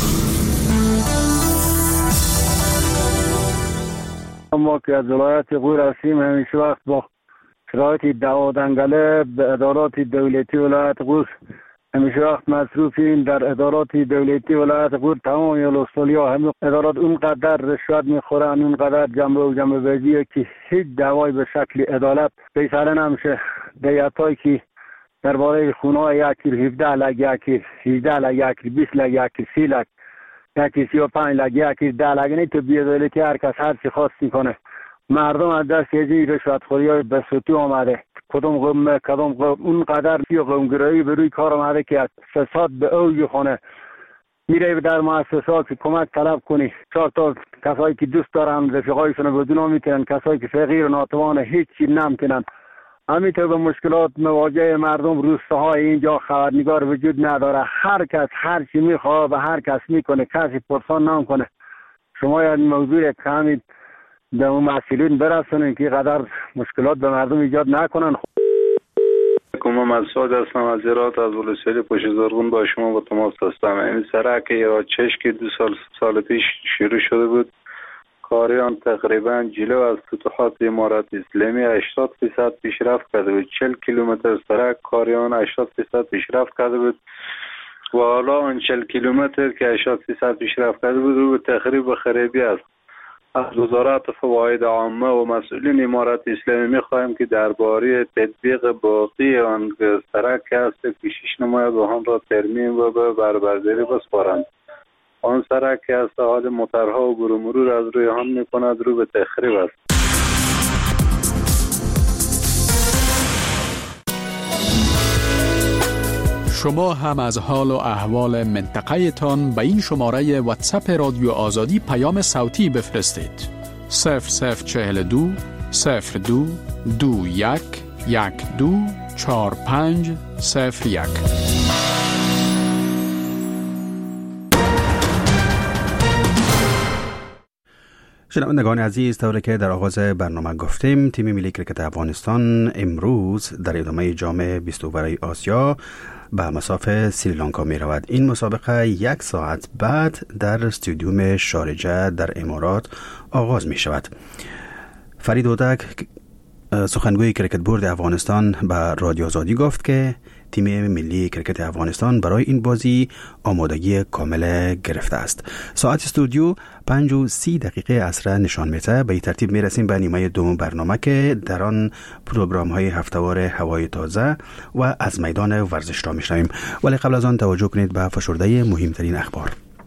ما که از ولایت غور هستیم، همیشه وقت با شرایط دعوا دنگله به ادارات دولتی ولایت غور همیشه وقت مصروفیم. در ادارات دولتی ولایت غور تمام ولسوالی‌ها همه ادارات اونقدر رشوت میخورن، اونقدر جنبه و جنبه بازیه که هیچ دعوای به شکل عدالت بی‌سره نمیشه. دیتایی که درباره خونه‌های یکی هفده لک، یکی هجده لک، یکی بیست لک، یکی سی لک، یکی سی و پنج لک، یکی ده لک، نه تو بی‌عدالتی هر کس هر چی خواست میکنه. مردم از دست یه رشوتخوری‌های بسوتی آمده. کدوم قوم کدوم قوم اونقدر فی قومگرایی به روی کار آمده که فساد به اوج خونه. میره در مؤسسات کمک طلب کنی، چهار تا کسایی که دوست دارن رفیقایشون رو بدون میتونن، کسایی که فقیر و ناتوان هیچی نمیتونن. همینطور به مشکلات مواجه مردم روستاهای اینجا خبرنگار وجود نداره. هر کس هر چی میخواد به هر کس میکنه، کسی پرسان نمیکنه. شما این موضوع که همین به اون مسئولین برسونین که قدر مشکلات به مردم ایجاد نکنن. من مسعود هستم از هرات، از ولسوالی پشت زرغون با شما با تماس هستم. این سرک ایراچش که دو سال سال پیش شروع شده بود، کاریان تقریبا جلو از فتوحات امارات اسلامی هشتاد درصد پیشرفت کرده بود. چهل کیلومتر سرک کاریان هشتاد درصد پیشرفت کرده بود و حالا اون چهل کیلومتر که هشتاد درصد پیشرفت کرده بود رو به تخریب و خرابی است. از وزارت فواید عامه و مسئولین امارات اسلامی می‌خواهیم که درباره تطبیق باقی آن سرک است پیشش نماید و آن را ترمیم و به بربرداری بسپارند. آن سرک که است حال موترها و برو مرور از روی آن می‌کند رو به تخریب است. شما هم از حال و احوال منطقه تان به این شماره واتساپ رادیو آزادی پیام صوتی بفرستید. صفر صفر چهل دو صفر دو دو یک یک دو چهار پنج صفر یک. شنوندگان عزیز، طوری که در آغاز برنامه گفتیم، تیم ملی کرکت افغانستان امروز در ادامه جام بیست اوور آسیا به مسافه سریلانکا می رود. این مسابقه یک ساعت بعد در استادیوم شارجه در امارات آغاز می شود. فرید اودک، سخنگوی کرکت بورد افغانستان، به رادیو آزادی گفت که تیم ملی کرکت افغانستان برای این بازی آمادگی کامل گرفته است. ساعت استودیو پنج و سی دقیقه عصر نشان میده. به این ترتیب میرسیم به نیمه دوم برنامه که در آن پروگرام های هفته‌وار هوای تازه و از میدان ورزش را میشنویم. ولی قبل از آن توجه کنید به فشرده مهمترین اخبار.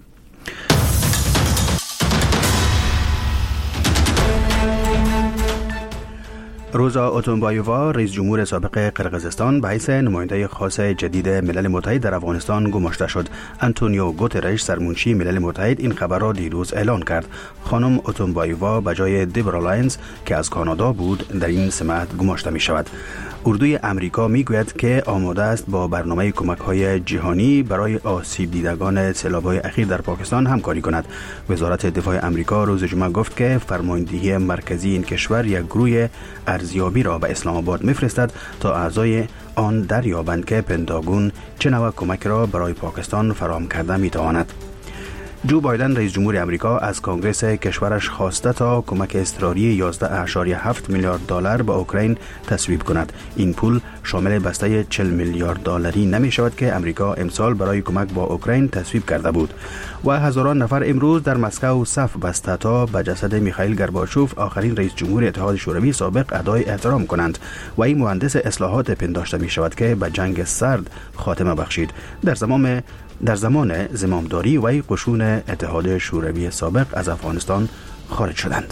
روزا اوتونبایووا رئیس جمهور سابق قرقیزستان به حیث نماینده خاص جدید ملل متحد در افغانستان گماشته شد. آنتونیو گوترش سرمنشی ملل متحد این خبر را دیروز اعلان کرد. خانم اوتونبایووا به جای دیبرا لاینز که از کانادا بود در این سمت گماشته می شود. اردوی امریکا می گوید که آماده است با برنامه کمک‌های جهانی برای آسیب دیدگان سیلاب‌های اخیر در پاکستان همکاری کند. وزارت دفاع امریکا روز جمعه گفت که فرماندهی مرکزی این کشور یک گروه ارزیابی را به اسلام آباد می‌فرستد تا اعضای آن دریابند که پنتاگون چه نوع کمک را برای پاکستان فراهم کرده می‌تواند. جو بایدن رئیس جمهور امریکا از کنگره کشورش خواسته تا کمک اضطراری یازده ممیز هفت میلیارد دلار به اوکراین تصویب کند. این پول شامل بسته چهل میلیارد دلاری نمی شود که امریکا امسال برای کمک با اوکراین تصویب کرده بود. و هزاران نفر امروز در مسکو صف بسته تا به جسد میخائیل گورباچوف آخرین رئیس جمهور اتحاد شوروی سابق ادای احترام کنند و این مهندس اصلاحات پنداشته می شود که به جنگ سرد خاتمه بخشید. در زمان در زمان زمامداری و قشون اتحاد شوروی سابق از افغانستان خارج شدند.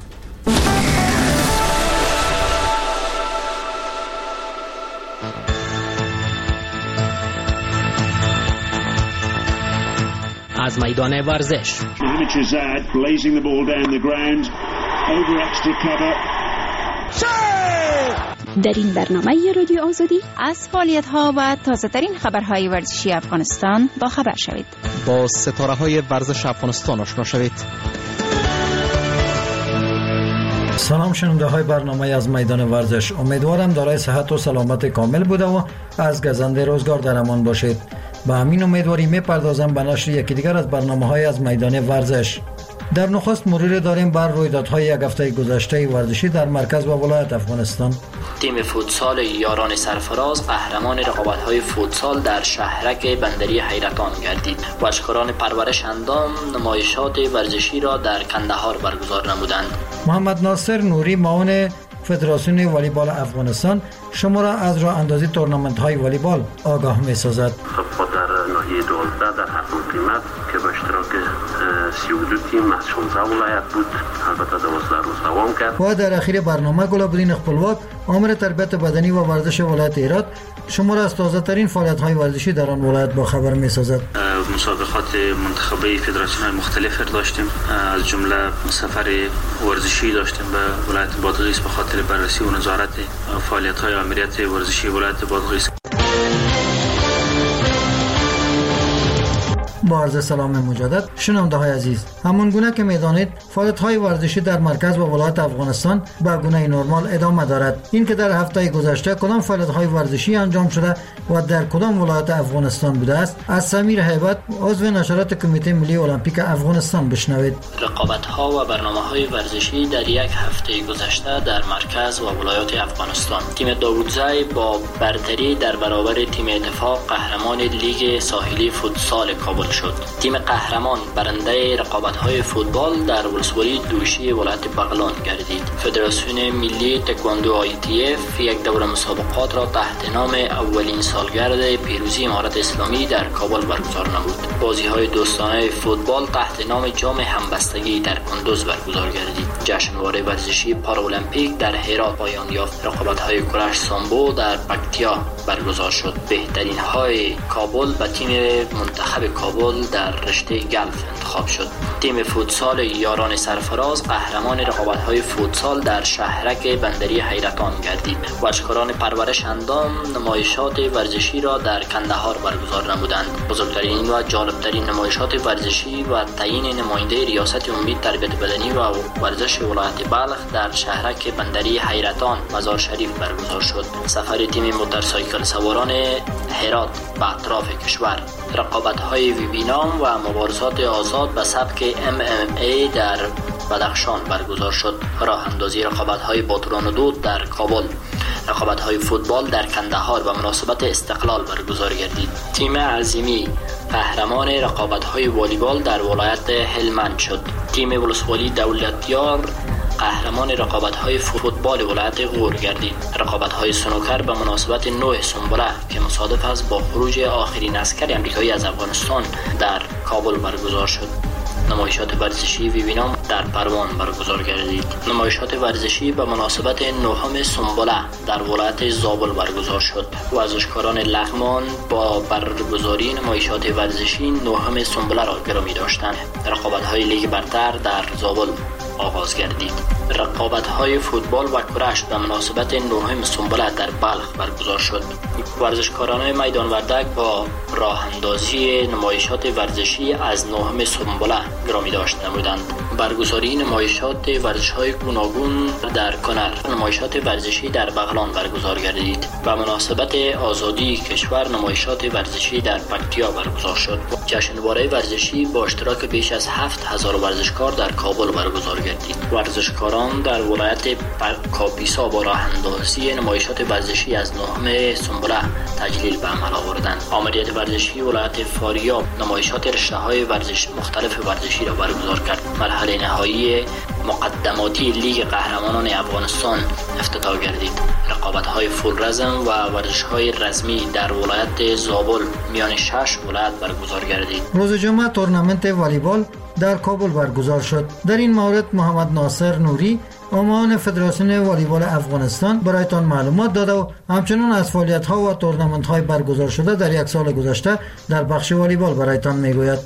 از میدان ورزش در این برنامه رادیو آزادی از فعالیت‌ها و تازه‌ترین خبرهای ورزشی افغانستان با خبر شوید. با ستاره‌های ورزش افغانستان آشنا شوید. سلام شنونده های برنامه از میدان ورزش. امیدوارم دارای صحت و سلامت کامل بوده و از گزنده روزگار در امان باشید. با همین امیدواری میپردازم به نشر یکی دیگر از برنامه‌های از میدان ورزش. در نخست مرور داریم بر رویدادهای یک هفته گذشته ورزشی در مرکز و ولایت افغانستان. تیم فوتسال یاران سرفراز قهرمان رقابت‌های فوتسال در شهرک بندری حیرتان گردید. ورزشکاران پرورش اندام نمایشات ورزشی را در کندهار برگزار نمودند. محمد ناصر نوری معاون فدراسیون والیبال افغانستان شما را از راه اندازی تورنمنت‌های والیبال آگاه می‌سازد. خب در ناحیه دوازده در هفتم قیمت که به اشتراک سی و دو تیم از شانزده ولایت بود، البته دوازده روز دوام کرد. و در اخیر برنامه گلابدین خپلواک آمر تربیت بدنی و ورزش ولایت هرات شما را از تازه‌ترین فعالیت‌های ورزشی در آن ولایت با خبر می‌سازد. مسابقات منتخبه فدراسیون‌های مختلف داشتیم، از جمله سفر ورزشی داشتیم به ولایت بادغیس به خاطر بررسی و نظارت فعالیت‌های آمریت ورزشی ولایت بادغیس. با عرض سلام مجدد شنونده های عزیز، همون گونه که میدانید فعالیت های ورزشی در مرکز و ولایت افغانستان به گونه نرمال ادامه دارد. این که در هفته گذشته کدام فعالیت های ورزشی انجام شده و در کدام ولایت افغانستان بوده است از سمیر هیبت عضو نشرات کمیته ملی المپیک افغانستان بشنوید. رقابت ها و برنامه‌های ورزشی در یک هفته گذشته در مرکز و ولایات افغانستان. تیم داوودزای با برتری در برابر تیم اتفاق قهرمان لیگ ساحلی فوتسال کابل شد. تیم قهرمان برنده رقابت‌های فوتبال در ولسوالی دوشی ولایت بغلان گردید. فدراسیون ملی تکواندو آی تی اف یک دوره مسابقات را تحت نام اولین سالگرد پیروزی امارت اسلامی در کابل برگزار نمود. بازی‌های دوستانه فوتبال تحت نام جام همبستگی در کندوز برگزار گردید. جشنواره ورزشی پارالمپیک در هرات پایان یافت. رقابت‌های کرش سامبو در پکتیا برگزار شد. بهترین های کابل به تیم منتخب کابل در رشته گلف انتخاب شد. تیم فوتسال یاران سرفراز قهرمان رقابت‌های فوتسال در شهرک بندری حیرتان گردید. ورزشکاران پرورش اندام نمایشات ورزشی را در کندهار برگزار نمودند. بزرگترین و جالبترین نمایشات ورزشی و تعیین نماینده ریاست عمومی تربیت بدنی و ورزش ولایت بلخ در شهرک بندری حیرتان مزار شریف برگزار شد. سفر تیم موتورسایکل سواران هرات به اطراف کشور. رقابت‌های ویبینام و مبارزات آزاد به سبک ام ام ای در بدخشان برگزار شد. راه اندازی رقابت‌های باتران و دود در کابل. رقابت‌های فوتبال در کندهار به مناسبت استقلال برگزار گردید. تیم عظیمی قهرمان رقابت‌های والیبال در ولایت هلمند شد. تیم ولسوالی دولتیار قهرمان رقابت‌های فوتبال ولایت غور گردید. رقابت‌های سنوکر به مناسبت نوع سنبله که مصادف است با خروج آخرین عسکر آمریکایی از افغانستان در کابل برگزار شد. نمایشات ورزشی ویوینام در پروان برگزار گردید. نمایشات ورزشی به مناسبت نهم سنبله در ولایت زابل برگزار شد. ورزشکاران لغمان با برگزاری نمایشات ورزشی نهم سنبله را گرامی داشتند. رقابت‌های لیگ برتر در زابل آغاز گردید. رقابت‌های فوتبال و کرشت به مناسبت نهم سنبله در بلخ برگزار شد. ورزشکاران میدان وردک با راه اندازی نمایشات ورزشی از نهم سنبله گرامی داشت نمودند. برگزاری نمایشات ورزش‌های گوناگون در کنر، نمایشات ورزشی در بغلان برگزار گردید. به مناسبت آزادی کشور نمایشات ورزشی در پکتیا برگزار شد. جشنواره ورزشی با اشتراک بیش از هفت هزار ورزشکار در کابل برگزار گردید. ورزشکاران در ولایت کاپیسا با راه اندازی نمایشات ورزشی از نهم سنبله تجلیل به عمل آوردند. آمریت ورزشی ولایت فاریاب نمایشات رشته‌های ورزش مختلف ورزشی را برگزار کرد. مرحله نهایی مقدماتی لیگ قهرمانان افغانستان افتتاح گردید. رقابت‌های فول رزم و ورزش‌های رزمی در ولایت زابل میان شش ولایت برگزار گردید. روز جمعه تورنمنت والیبال در کابل برگزار شد. در این مورد محمد ناصر نوری معاون فدراسیون والیبال افغانستان برایتان معلومات داده و همچنین از فعالیت‌ها و تورنمنت‌های برگزار شده در یک سال گذشته در بخش والیبال برایتان میگوید.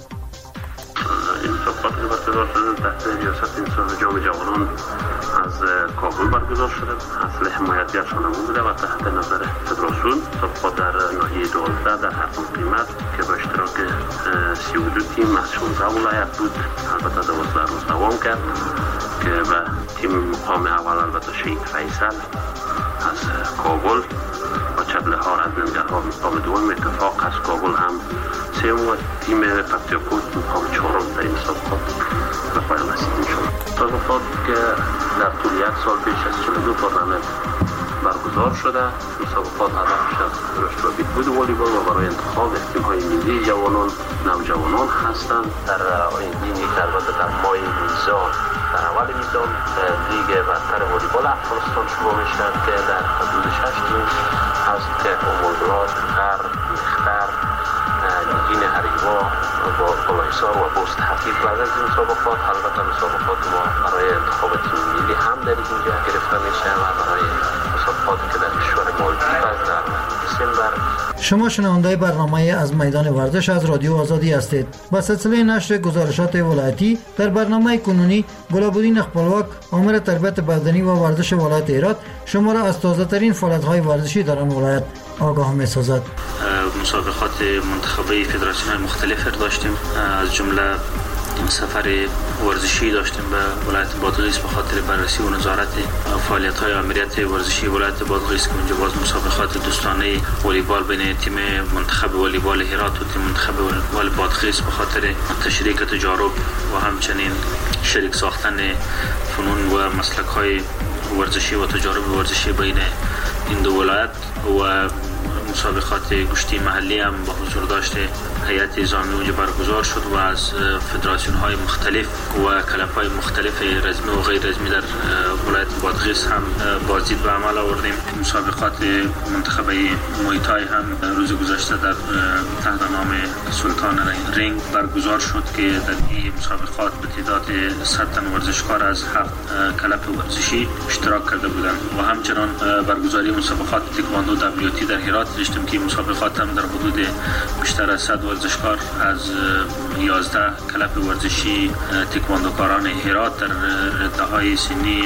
برگزار شده تحت ریاست انصاف جام جوانان از کابل برگزار شده. اصل حمایتیشان همون بوده و تحت نظر فدراسیون مسابقات در ناحیه دوازده در هر قیمت که به اشتراک سی و دو تیم از شانزده ولایت بود البته دوازده روز دوام کرد که به تیم مقام اول البته شهید فیصل از کابل و چبلهار از ننگرهار مقام دوم، اتفاق از کابل هم سوم و تیم پکتیاکوت مقام چهارم در این مسابقات به پایان رسید می‌شد. مسابقات که در طول یک سال بیش از چهل و دو تورنمنت برگزار شده. مسابقات هدفش از رشد و بهبود والیبال و برای انتخاب تیم‌های ملی جوانان نوجوانان هستند. در آیندین یک البته در ماه میزان در اول میزان لیگ برتر والیبال افغانستان شروع میشه که در حدود شش تیم هست که امولدرات، غر، مختر، نگین هریوا با قلعه‌حصار و بست حقیق بعد از این مسابقات البته مسابقات ما برای انتخاب تیم ملی هم در اینجا گرفته میشه و برای مسابقاتی که در کشور مالدیو در دسامبر. شما شنونده برنامه از میدان ورزش از رادیو آزادی هستید. با سلسله نشر گزارشات ولایتی در برنامه کنونی گلابودین اخبالواک امور تربیت بدنی و ورزش ولایت هرات شما را از تازه ترین فعالیت‌های ورزشی در آن ولایت آگاه می‌سازد. مسابقات منتخبه فدراسیون مختلف داشتیم، از جمله سفر ورزشی داشتیم به ولایت بادغیس به خاطر بررسی و نظارت فعالیت‌های آمریت ورزشی ولایت بادغیس که اونجا باز مسابقات دوستانه والیبال بین تیم منتخب والیبال هرات و تیم منتخب والیبال بادغیس به خاطر تشریک تجارب و همچنین شریک ساختن فنون و مسلک‌های ورزشی و تجارب ورزشی بین این دو ولایت و مسابقات گشتی محلی هم با حضور داشته هیئت نظامی اونجا برگزار شد و از فدراسیون های مختلف و کلب های مختلف رزمی و غیر رزمی در ولایت بادغیس هم بازدید به عمل آوردیم. مسابقات منتخبه مویتای هم روز گذشته در تحت نام سلطان رینگ برگزار شد که در این مسابقات به تعداد صد تن ورزشکار از هفت کلب ورزشی اشتراک کرده بودند و همچنان برگزاری مسابقات تکواندو دبلیو تی در هرات داشتیم که مسابقات هم در حدود بیشتر از صد ورزشکار از یازده کلب ورزشی تکواندوکاران هرات در رده‌های سنی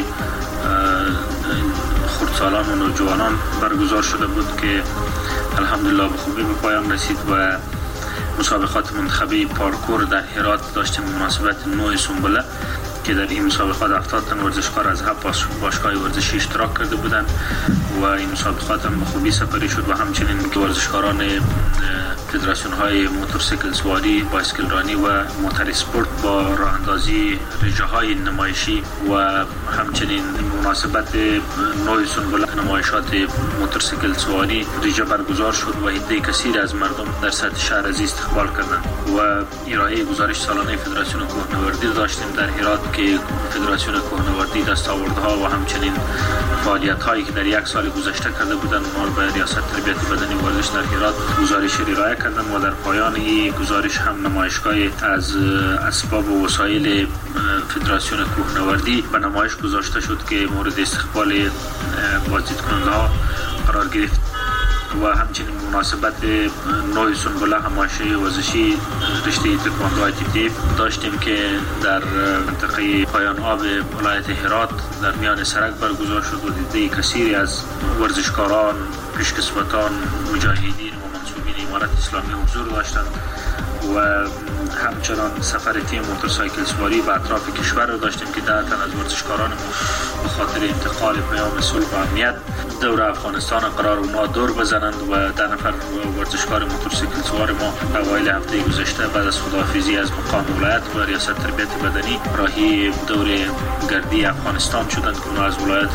خردسالان و نوجوانان برگزار شده بود که الحمدلله به خوبی به پایان رسید و مسابقات منتخبه پارکور در هرات داشتیم مناسبت نوع سنبله که در این مسابقات هفتاد تن ورزشکار از هفت باشگاه ورزشی اشتراک کرده بودند و این مسابقات هم به خوبی سپری شد و همچنین ورزشکاران فدراسیون های موتورسیکل سواری، بایسکل رانی و موتور اسپورت با راه اندازی رژه های نمایشی و همچنین مناسبت نوع سنبله نمایشات موتورسیکل سواری رژه برگزار شد و عده کثیر از مردم در سطح شهر از استقبال کردند و ارائه گزارش سالانه فدراسیون کوهنوردی داشتیم در هرات که فدراسیون کوهنوردی دستاوردها و همچنین فعالیت هایی که در یک سال گذشته کرده بودند ما به ریاست تربیت بدنی و ورزش در هرات گزارش ارائه کردند و در پایان این گزارش هم نمایشگاه از اسباب و وسایل فدراسیون کوهنوردی به نمایش گذاشته شد که مورد استقبال بازدیدکننده ها قرار گرفت و همچنین مناسبت نوع سنبله همایشی ورزشی رشته تکواندو آی تی تی داشتیم که در منطقه پایان آب ولایت هرات در میان سرک برگزار شد و دیده کثیری از ورزشکاران، پیشکسوتان، مجاهدین و منصوبین امارت اسلامی حضور داشتند و همچنان سفر تیم موتورسایکل سواری به اطراف کشور رو داشتیم که ده تن از ورزشکاران به خاطر انتقال پیام صلح و امنیت دور افغانستان قرار اونا دور بزنند و ده نفر ورزشکار موتورسیکل سوار ما اوایل هفته گذشته بعد از خداحافظی از مقام ولایت و ریاست تربیت بدنی راهی دور گردی افغانستان شدند که اونا از ولایت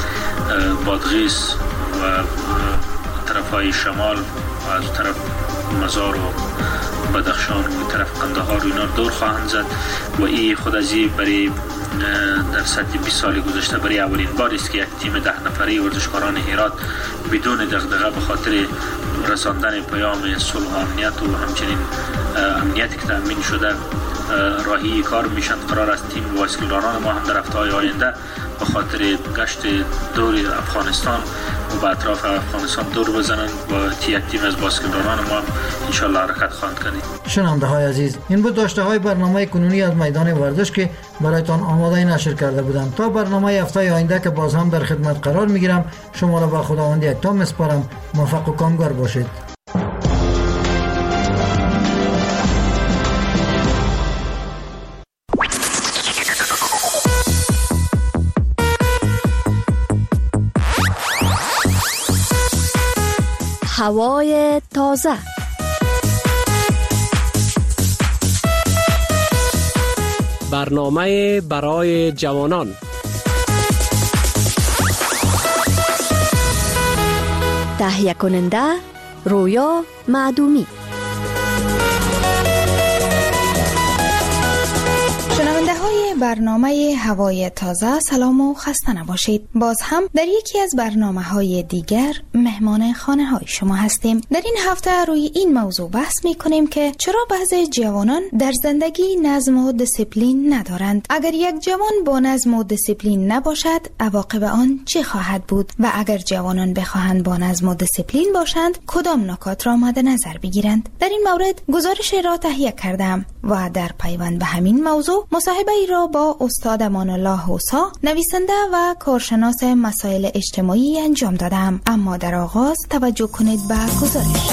بادغیس و طرفای شمال و از طرف مزار و بدخشان و طرف قندهار و اینا دور خواهند زد و این خود از این برای در سطح بیست سال گذشته برای اولین بار است که یک تیم ده نفره ورزشکاران هرات بدون دغدغه به خاطر رساندن پیام صلح و امنیت و همچنین امنیتی که تامین شده راهی کار میشن. قرار است تیم بایسکلرانان ما هم در هفته‌های آینده به خاطر گشت دور افغانستان و به اطراف افغانستان دور بزنند و یک تیم از بایسکلرانان ما ان شاء الله حرکت خواهند کرد. شنونده های عزیز، این بود داشته های برنامه کنونی از میدان ورزش که برایتان آماده نشر کرده بودم. تا برنامه هفته آینده که باز هم در خدمت قرار میگیرم، شما را به خداوند یکتا میسپارم. موفق و کامگار باشید. هوای تازه. برنامه برای جوانان. تهیه کننده رویا معدومی. برنامه هوای تازه سلام و خسته نباشید. باز هم در یکی از برنامه های دیگر مهمان خانه های شما هستیم. در این هفته روی این موضوع بحث می کنیم که چرا بعضی جوانان در زندگی نظم و دیسیپلین ندارند. اگر یک جوان با نظم و دیسیپلین نباشد عواقب آن چه خواهد بود و اگر جوانان بخواهند با نظم و دیسیپلین باشند کدام نکات را مد نظر بگیرند. در این مورد گزارش را تهیه کردم و در پیوند به همین موضوع مصاحبه ای را با استاد امان الله حوسا، نویسنده و کارشناس مسائل اجتماعی انجام دادم. اما در آغاز توجه کنید به گزارش.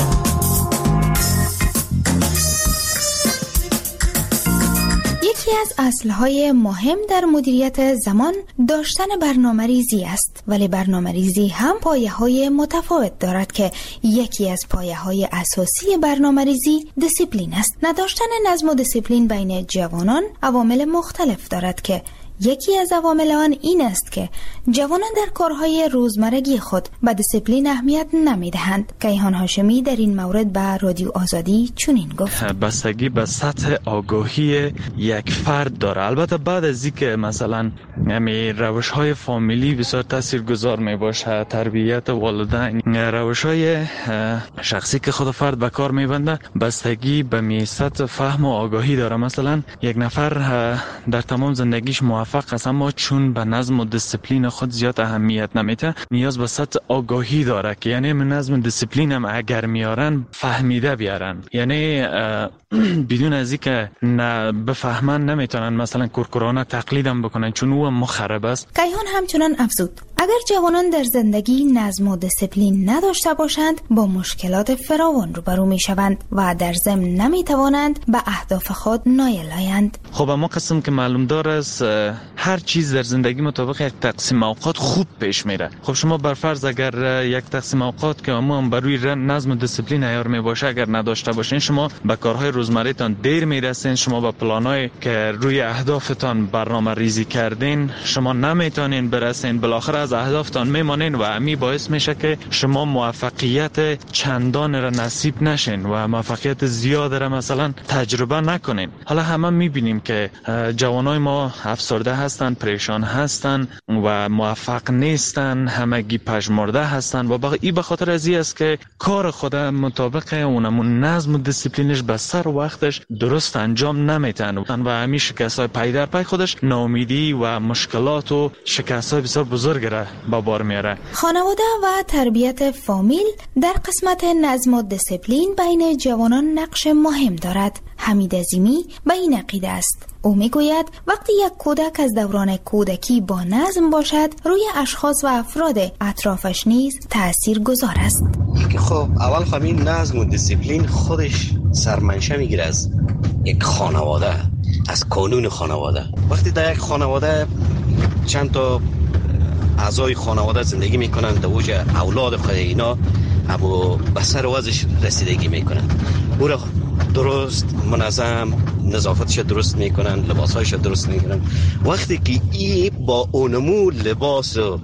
یکی از اصلهای مهم در مدیریت زمان داشتن برنامه ریزی است، ولی برنامه ریزی هم پایه های متفاوت دارد که یکی از پایه های اساسی برنامه ریزی دیسیپلین است. نداشتن نظم و دیسیپلین بین جوانان عوامل مختلف دارد که یکی از عوامل آن این است که جوانان در کارهای روزمرگی خود به دیسیپلین اهمیت نمیدهند. کیهان هاشمی در این مورد به رادیو آزادی چنین گفت: بستگی به سطح آگاهی یک فرد داره. البته بعد از اینکه مثلا همین روش‌های فامیلی بسیار تاثیرگذار میباشه، تربیت والدین، روش‌های شخصی که خود فرد به کار میبنده، بستگی به می سطح فهم و آگاهی داره. مثلا یک نفر در تمام زندگیش موفق است اما چون به نظم و دیسیپلین خود زیاد اهمیت نمیده، نیاز به سطح آگاهی داره که یعنی من نظم و دیسیپلین هم اگر میارن فهمیده بیارن، یعنی بدون از اینکه نه بفهمن نمیتونن مثلا کورکورانه تقلیدم بکنن چون او مخرب است. کیهان همچنان افزود: اگر جوانان در زندگی نظم و دیسیپلین نداشته باشند با مشکلات فراوان روبرو میشوند و در ضمن نمیتوانند به اهداف خود نایل آیند. خب اما قسم که معلوم داره است هر چیز در زندگی مطابق یک تقسیم اوقات خوب پیش میره. خب شما بر فرض اگر یک تقسیم اوقات که عموما بر روی نظم و دیسیپلین عیار می باشه اگر نداشته باشین، شما به کارهای روزمره تان دیر میرسین، شما به پلانای که روی اهدافتان برنامه ریزی کردین شما نمیتونین برسین، بالاخره از اهدافتان میمانین و امی باعث میشه که شما موفقیت چندان را نصیب نشین و موفقیت زیاد را مثلا تجربه نکنین. حالا همه میبینیم که جوانای ما افسرده هستن، پریشان هستن و موفق نیستن، همگی پژمرده هستن و این به خاطر از این است که کار خود مطابق اونمون نظم و دیسیپلینش به سر وقتش درست انجام نمیتن و همین شکست‌های پی در پی خودش ناامیدی و مشکلات و شکست‌های بسیار بزرگ را به بار میاره. خانواده و تربیت فامیل در قسمت نظم و دیسیپلین بین جوانان نقش مهم دارد. حمید عظیمی به این عقیده است. او میگوید وقتی یک کودک از دوران کودکی با نظم باشد، روی اشخاص و افراد اطرافش نیز تأثیر گذار است. خب اول خب این نظم و دیسیپلین خودش سرمنشه میگیره از یک خانواده، از قانون خانواده. وقتی در یک خانواده چند تا اعضای خانواده زندگی میکنن، در اوج اولاد خود اینا اما به سر وضعش رسیدگی میکنن، او را درست منظم نظافتش درست میکنن، لباسهایش درست میکنن. وقتی که ای با اونمو لباس و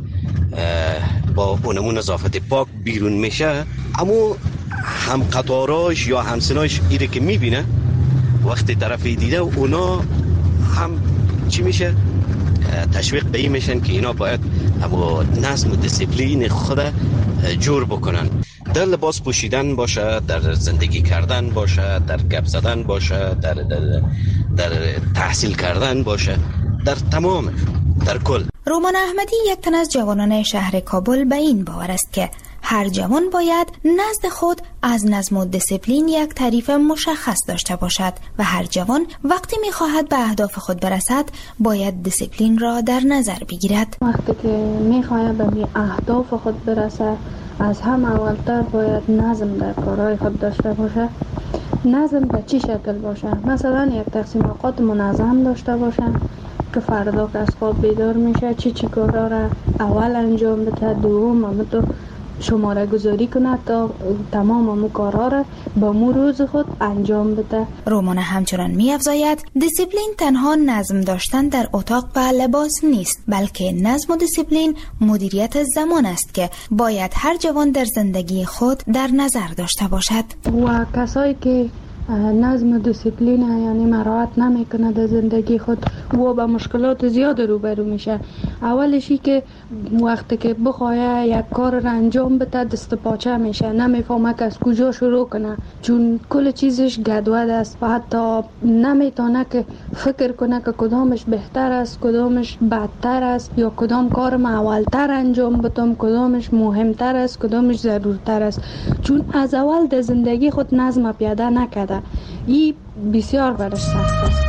با اونمو نظافت پاک بیرون میشه، اما هم قطاراش یا همسناش ایره که میبینه، وقتی طرفی دیده اونا هم چی میشه؟ تشویق به این میشن که اینا باید اما نظم و دیسیپلین خود جور بکنن. در لباس پوشیدن باشه، در زندگی کردن باشه، در گپ زدن باشه، در, در, در تحصیل کردن باشه، در تمام، در کل. رومان احمدی یک تن از جوانان شهر کابل به این باور است که هر جوان باید نزد خود از نظم و دیسیپلین یک تعریف مشخص داشته باشد و هر جوان وقتی می‌خواهد به اهداف خود برسد باید دیسیپلین را در نظر بگیرد. وقتی که می‌خواهد به اهداف خود برسد از هم اولتر باید نظم در کارهای خود داشته باشه. نظم به چی شکل باشه؟ مثلا یک تقسیم اوقات منظم داشته باشه که فردا که از خواب بیدار میشه چی چی کارا را اول انجام بده، دوم هم تو شماره گذاری کنه تا تمام همون کارها را با مو روز خود انجام بده. رومان همچنان می افزاید دیسیپلین تنها نظم داشتن در اتاق و لباس نیست، بلکه نظم و دیسیپلین مدیریت زمان است که باید هر جوان در زندگی خود در نظر داشته باشد. و کسایی که نظم و دیسیپلین یعنی مراعات نمیکنه در زندگی خود و با مشکلات زیاد روبرو میشه. اولشی که وقتی که بخواه یک کار را انجام بده دست پاچه میشه، نمیفهمه که از کجا شروع کنه، چون کل چیزش گدود است و حتی نمیتونه که فکر کنه که کدامش بهتر است، کدامش بدتر است یا کدام کار ما اولتر انجام بدم، کدامش مهمتر است، کدامش ضرورتر است، چون از اول در زندگی خود نظم پیاده نکرده. این بسیار برش سخت است.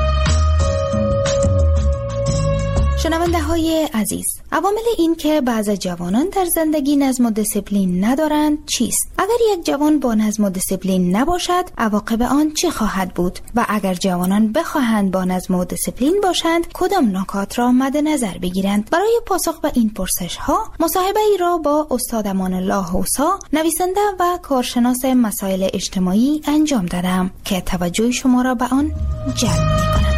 شنونده های عزیز، عوامل این که بعض جوانان در زندگی نظم و دیسیپلین ندارند چیست؟ اگر یک جوان با نظم و دیسیپلین نباشد عواقب آن چه خواهد بود؟ و اگر جوانان بخواهند با نظم و دیسیپلین باشند کدام نکات را مد نظر بگیرند؟ برای پاسخ به این پرسش ها مصاحبه ای را با استاد امان الله حوسا، نویسنده و کارشناس مسائل اجتماعی انجام دادم که توجه شما را به آن جلب می‌کند.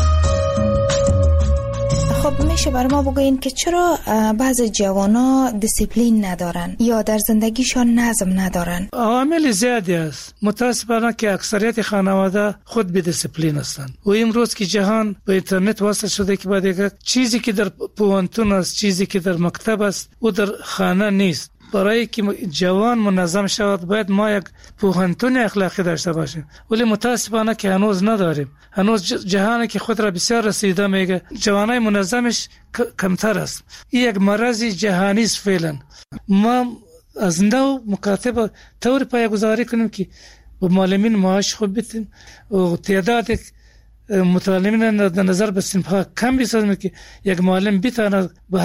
خب میشه برای ما بگوین که چرا بعض جوانا دیسیپلین ندارن یا در زندگیشان نظم ندارن؟ عوامل زیادی است. متاسفانه که اکثریت خانواده خود بی دیسیپلین هستند. و امروز که جهان به اینترنت وصل شده که بعد یک چیزی که در پوانتون است، چیزی که در مکتب است، او در خانه نیست. برای که جوان منظم شود باید ما یک پوهنتون اخلاقی داشته باشیم، ولی متاسفانه که هنوز نداریم. هنوز جهانی که خود را بسیار رسیده میگه جوانای منظمش کمتر است. این یک مرض جهانی است فعلا. ما از نو مکاتبه طور پایه‌گذاری کنیم که با معلمین معاش خوب بدیم و تعداد متعلمین در نظر به صنف‌ها کم بسازیم که یک معلم بتونه به هر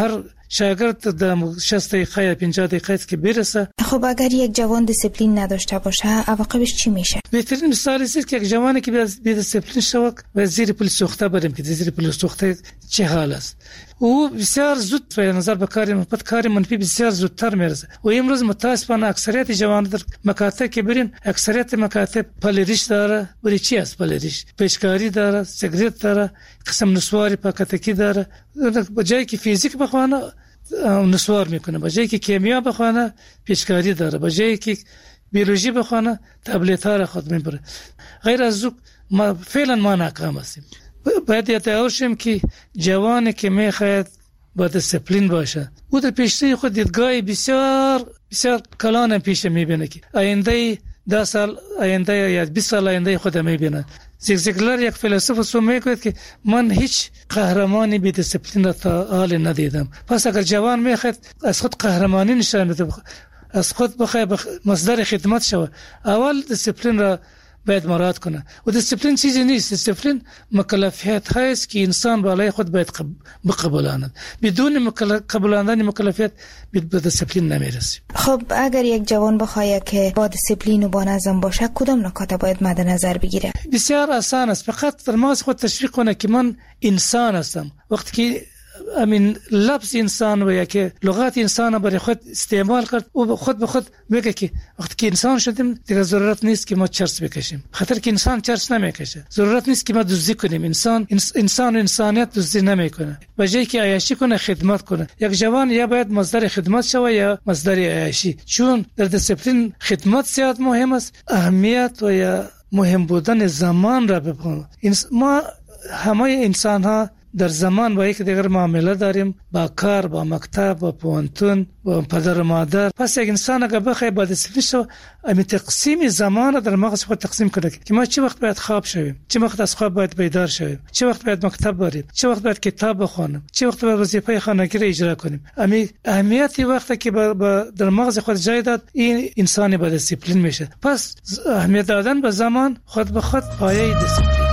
شاگرد در شصت دقیقه یا پنجاه دقیقه که برسه. خب اگر یک جوان دیسپلین نداشته باشه عواقبش چی میشه؟ بهترین مثال است که یک جوانی که بی دیسپلین شود و زیر پل سوخته بریم که زیر پل سوخته چه حال است. او بسیار زود به نظر به کار مثبت کار منفی بسیار زودتر میرسه. و امروز متاسفانه اکثریت جوان در مکاتب که برین اکثریت مکاتب پلریش داره. ولی چی است پلریش؟ پیشکاری داره، سیگریت داره، قسم نسواری پاکتکی داره. بجای که فیزیک بخوانه نسوار میکنه، بجای که کیمیا بخوانه پیشکاری داره، بجای که بیولوژی بخوانه تبلیت ها را خود میبره. غیر از او ما فعلا ما ناکام هستیم. باید یادآور شیم که جوانی که میخواهد با دیسپلین باشه او در پیشروی خود دیدگاه بسیار بسیار کلان پیش میبینه که آینده ده سال آینده یا بیست سال آینده خود میبینه. زیگزیگلر یک فیلسوف سو میگوید که من هیچ قهرمانی بی دیسپلین را تا حال ندیدم. پس اگر جوان میخواد از خود قهرمانی نشان بده، از خود بخواد مصدر خدمت شود، اول دیسپلین را باید مراعات کنه. و دیسپلین چیزی نیست. دیسپلین مکلفیت هست که انسان بالای خود باید بقبولاند. بدون قبولاندن مکلفیت به دیسپلین نمیرسیم. خب اگر یک جوان بخواد که با دیسپلین و با نظم باشه کدام نکات باید مد نظر بگیره؟ بسیار آسان است. فقط در مغز خود تشویق کنه که من انسان هستم. وقتی که امین لفظ انسان و یا که لغت انسان برای خود استعمال کرد او خود به خود میگه که وقتی که انسان شدیم دیگه ضرورت نیست که ما چرس بکشیم، خاطر که انسان چرس نمیکشه. ضرورت نیست که ما دزدی کنیم. انسان انسان و انسانیت دزدی نمیکنه. به جای که عیاشی کنه خدمت کنه. یک جوان یا باید مصدر خدمت شوه یا مصدر عیاشی، چون در دیسپلین خدمت زیاد مهم است. اهمیت و یا مهم بودن زمان را بپنه. ما همه انسان ها در زمان با یک دیگر معامله داریم، با کار، با مکتب، با پوانتون، با پدر و مادر. پس یک انسان اگر بخواد با دیسپلین شو امی تقسیم زمان را در مغز خود تقسیم کنه که ما چه وقت باید خواب شویم، چه وقت از خواب باید بیدار شویم، چه وقت باید مکتب بریم، چه وقت باید کتاب بخونیم، چه وقت باید وظیفه خانگی را اجرا کنیم. امی اهمیتی وقتی که با, با در مغز خود جای داد این انسانی با دیسپلین میشه. پس اهمیت دادن به زمان خود به خود پایه دیسپلین.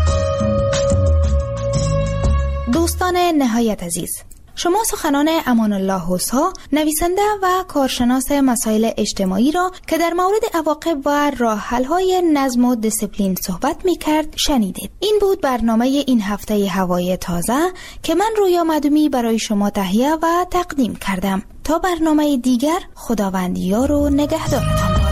دوستان نهایت عزیز، شما سخنان امان الله حسا، نویسنده و کارشناس مسائل اجتماعی را که در مورد عواقب و راه حل‌های نظم و دیسپلین صحبت می‌کرد شنیدید. این بود برنامه این هفته هوای تازه که من رویا مدومی برای شما تهیه و تقدیم کردم. تا برنامه دیگر خداوند یار و نگهدارتان باد.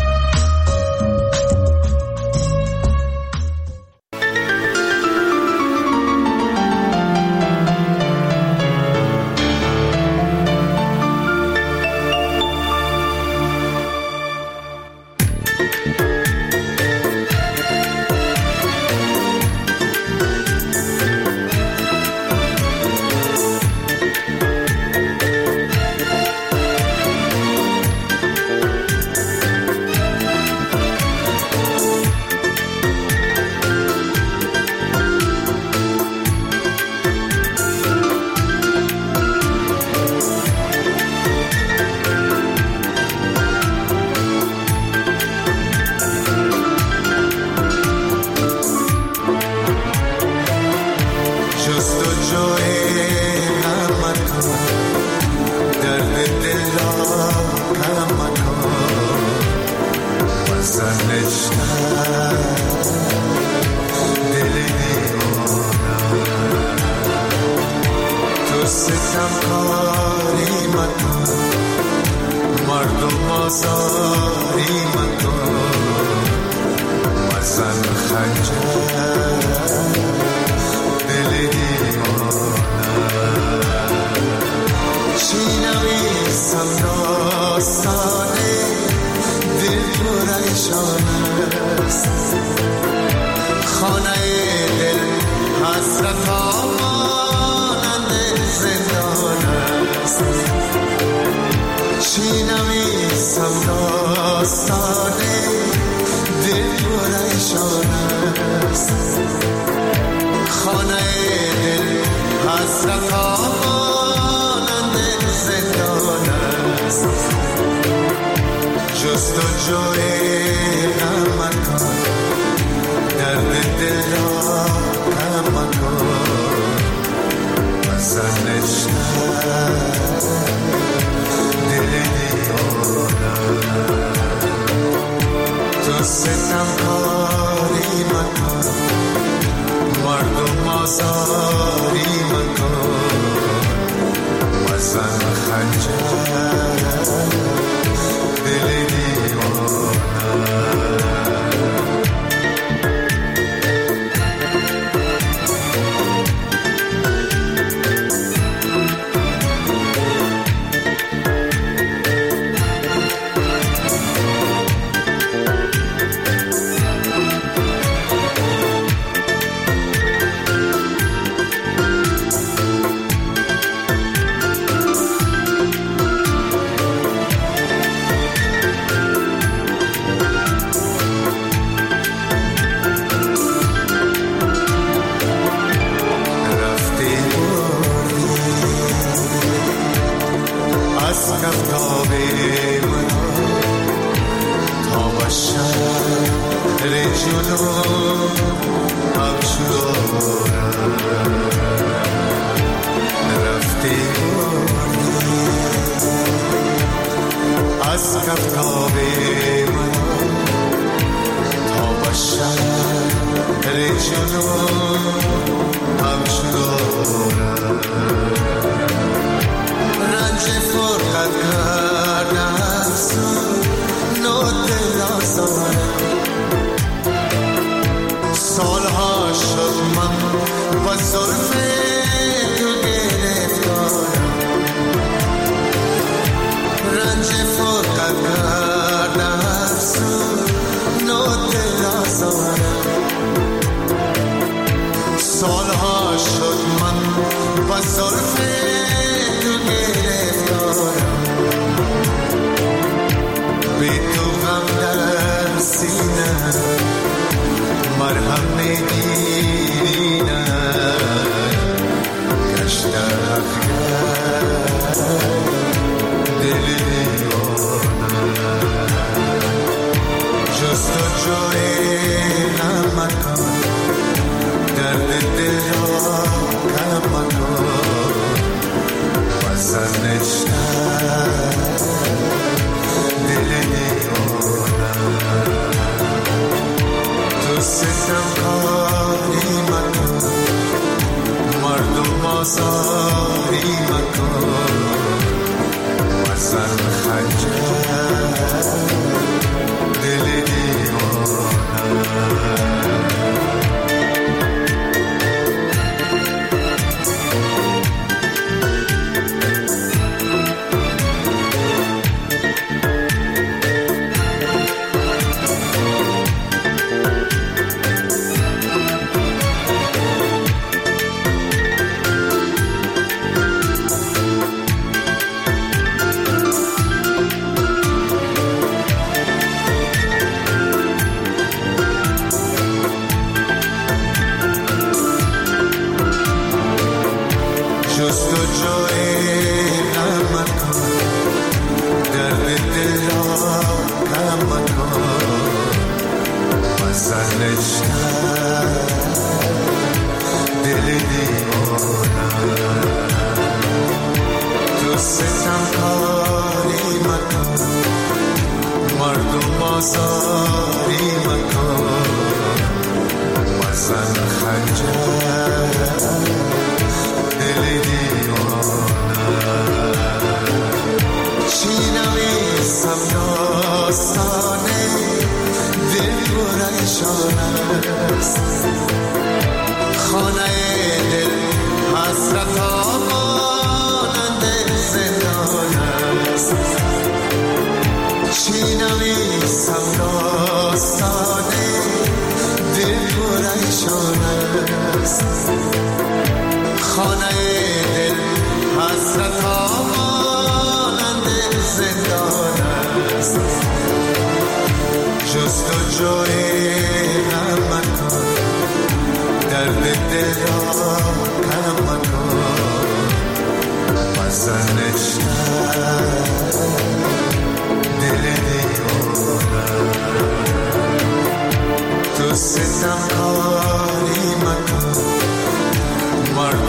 ستم کاری مکن مردم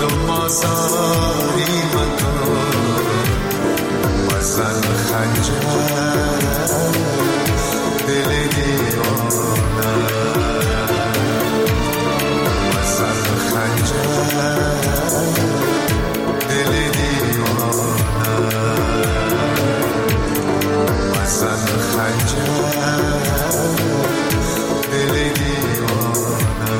آزاری مکن بزن خنجر دل دیوانه بزن خنجر دل دیوانه بزن خنجر دل دیوانه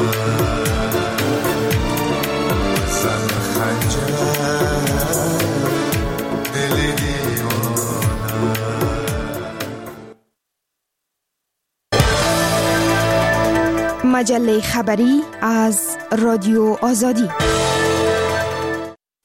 بزن خنجر دل دیوانه. مجله خبری از رادیو آزادی.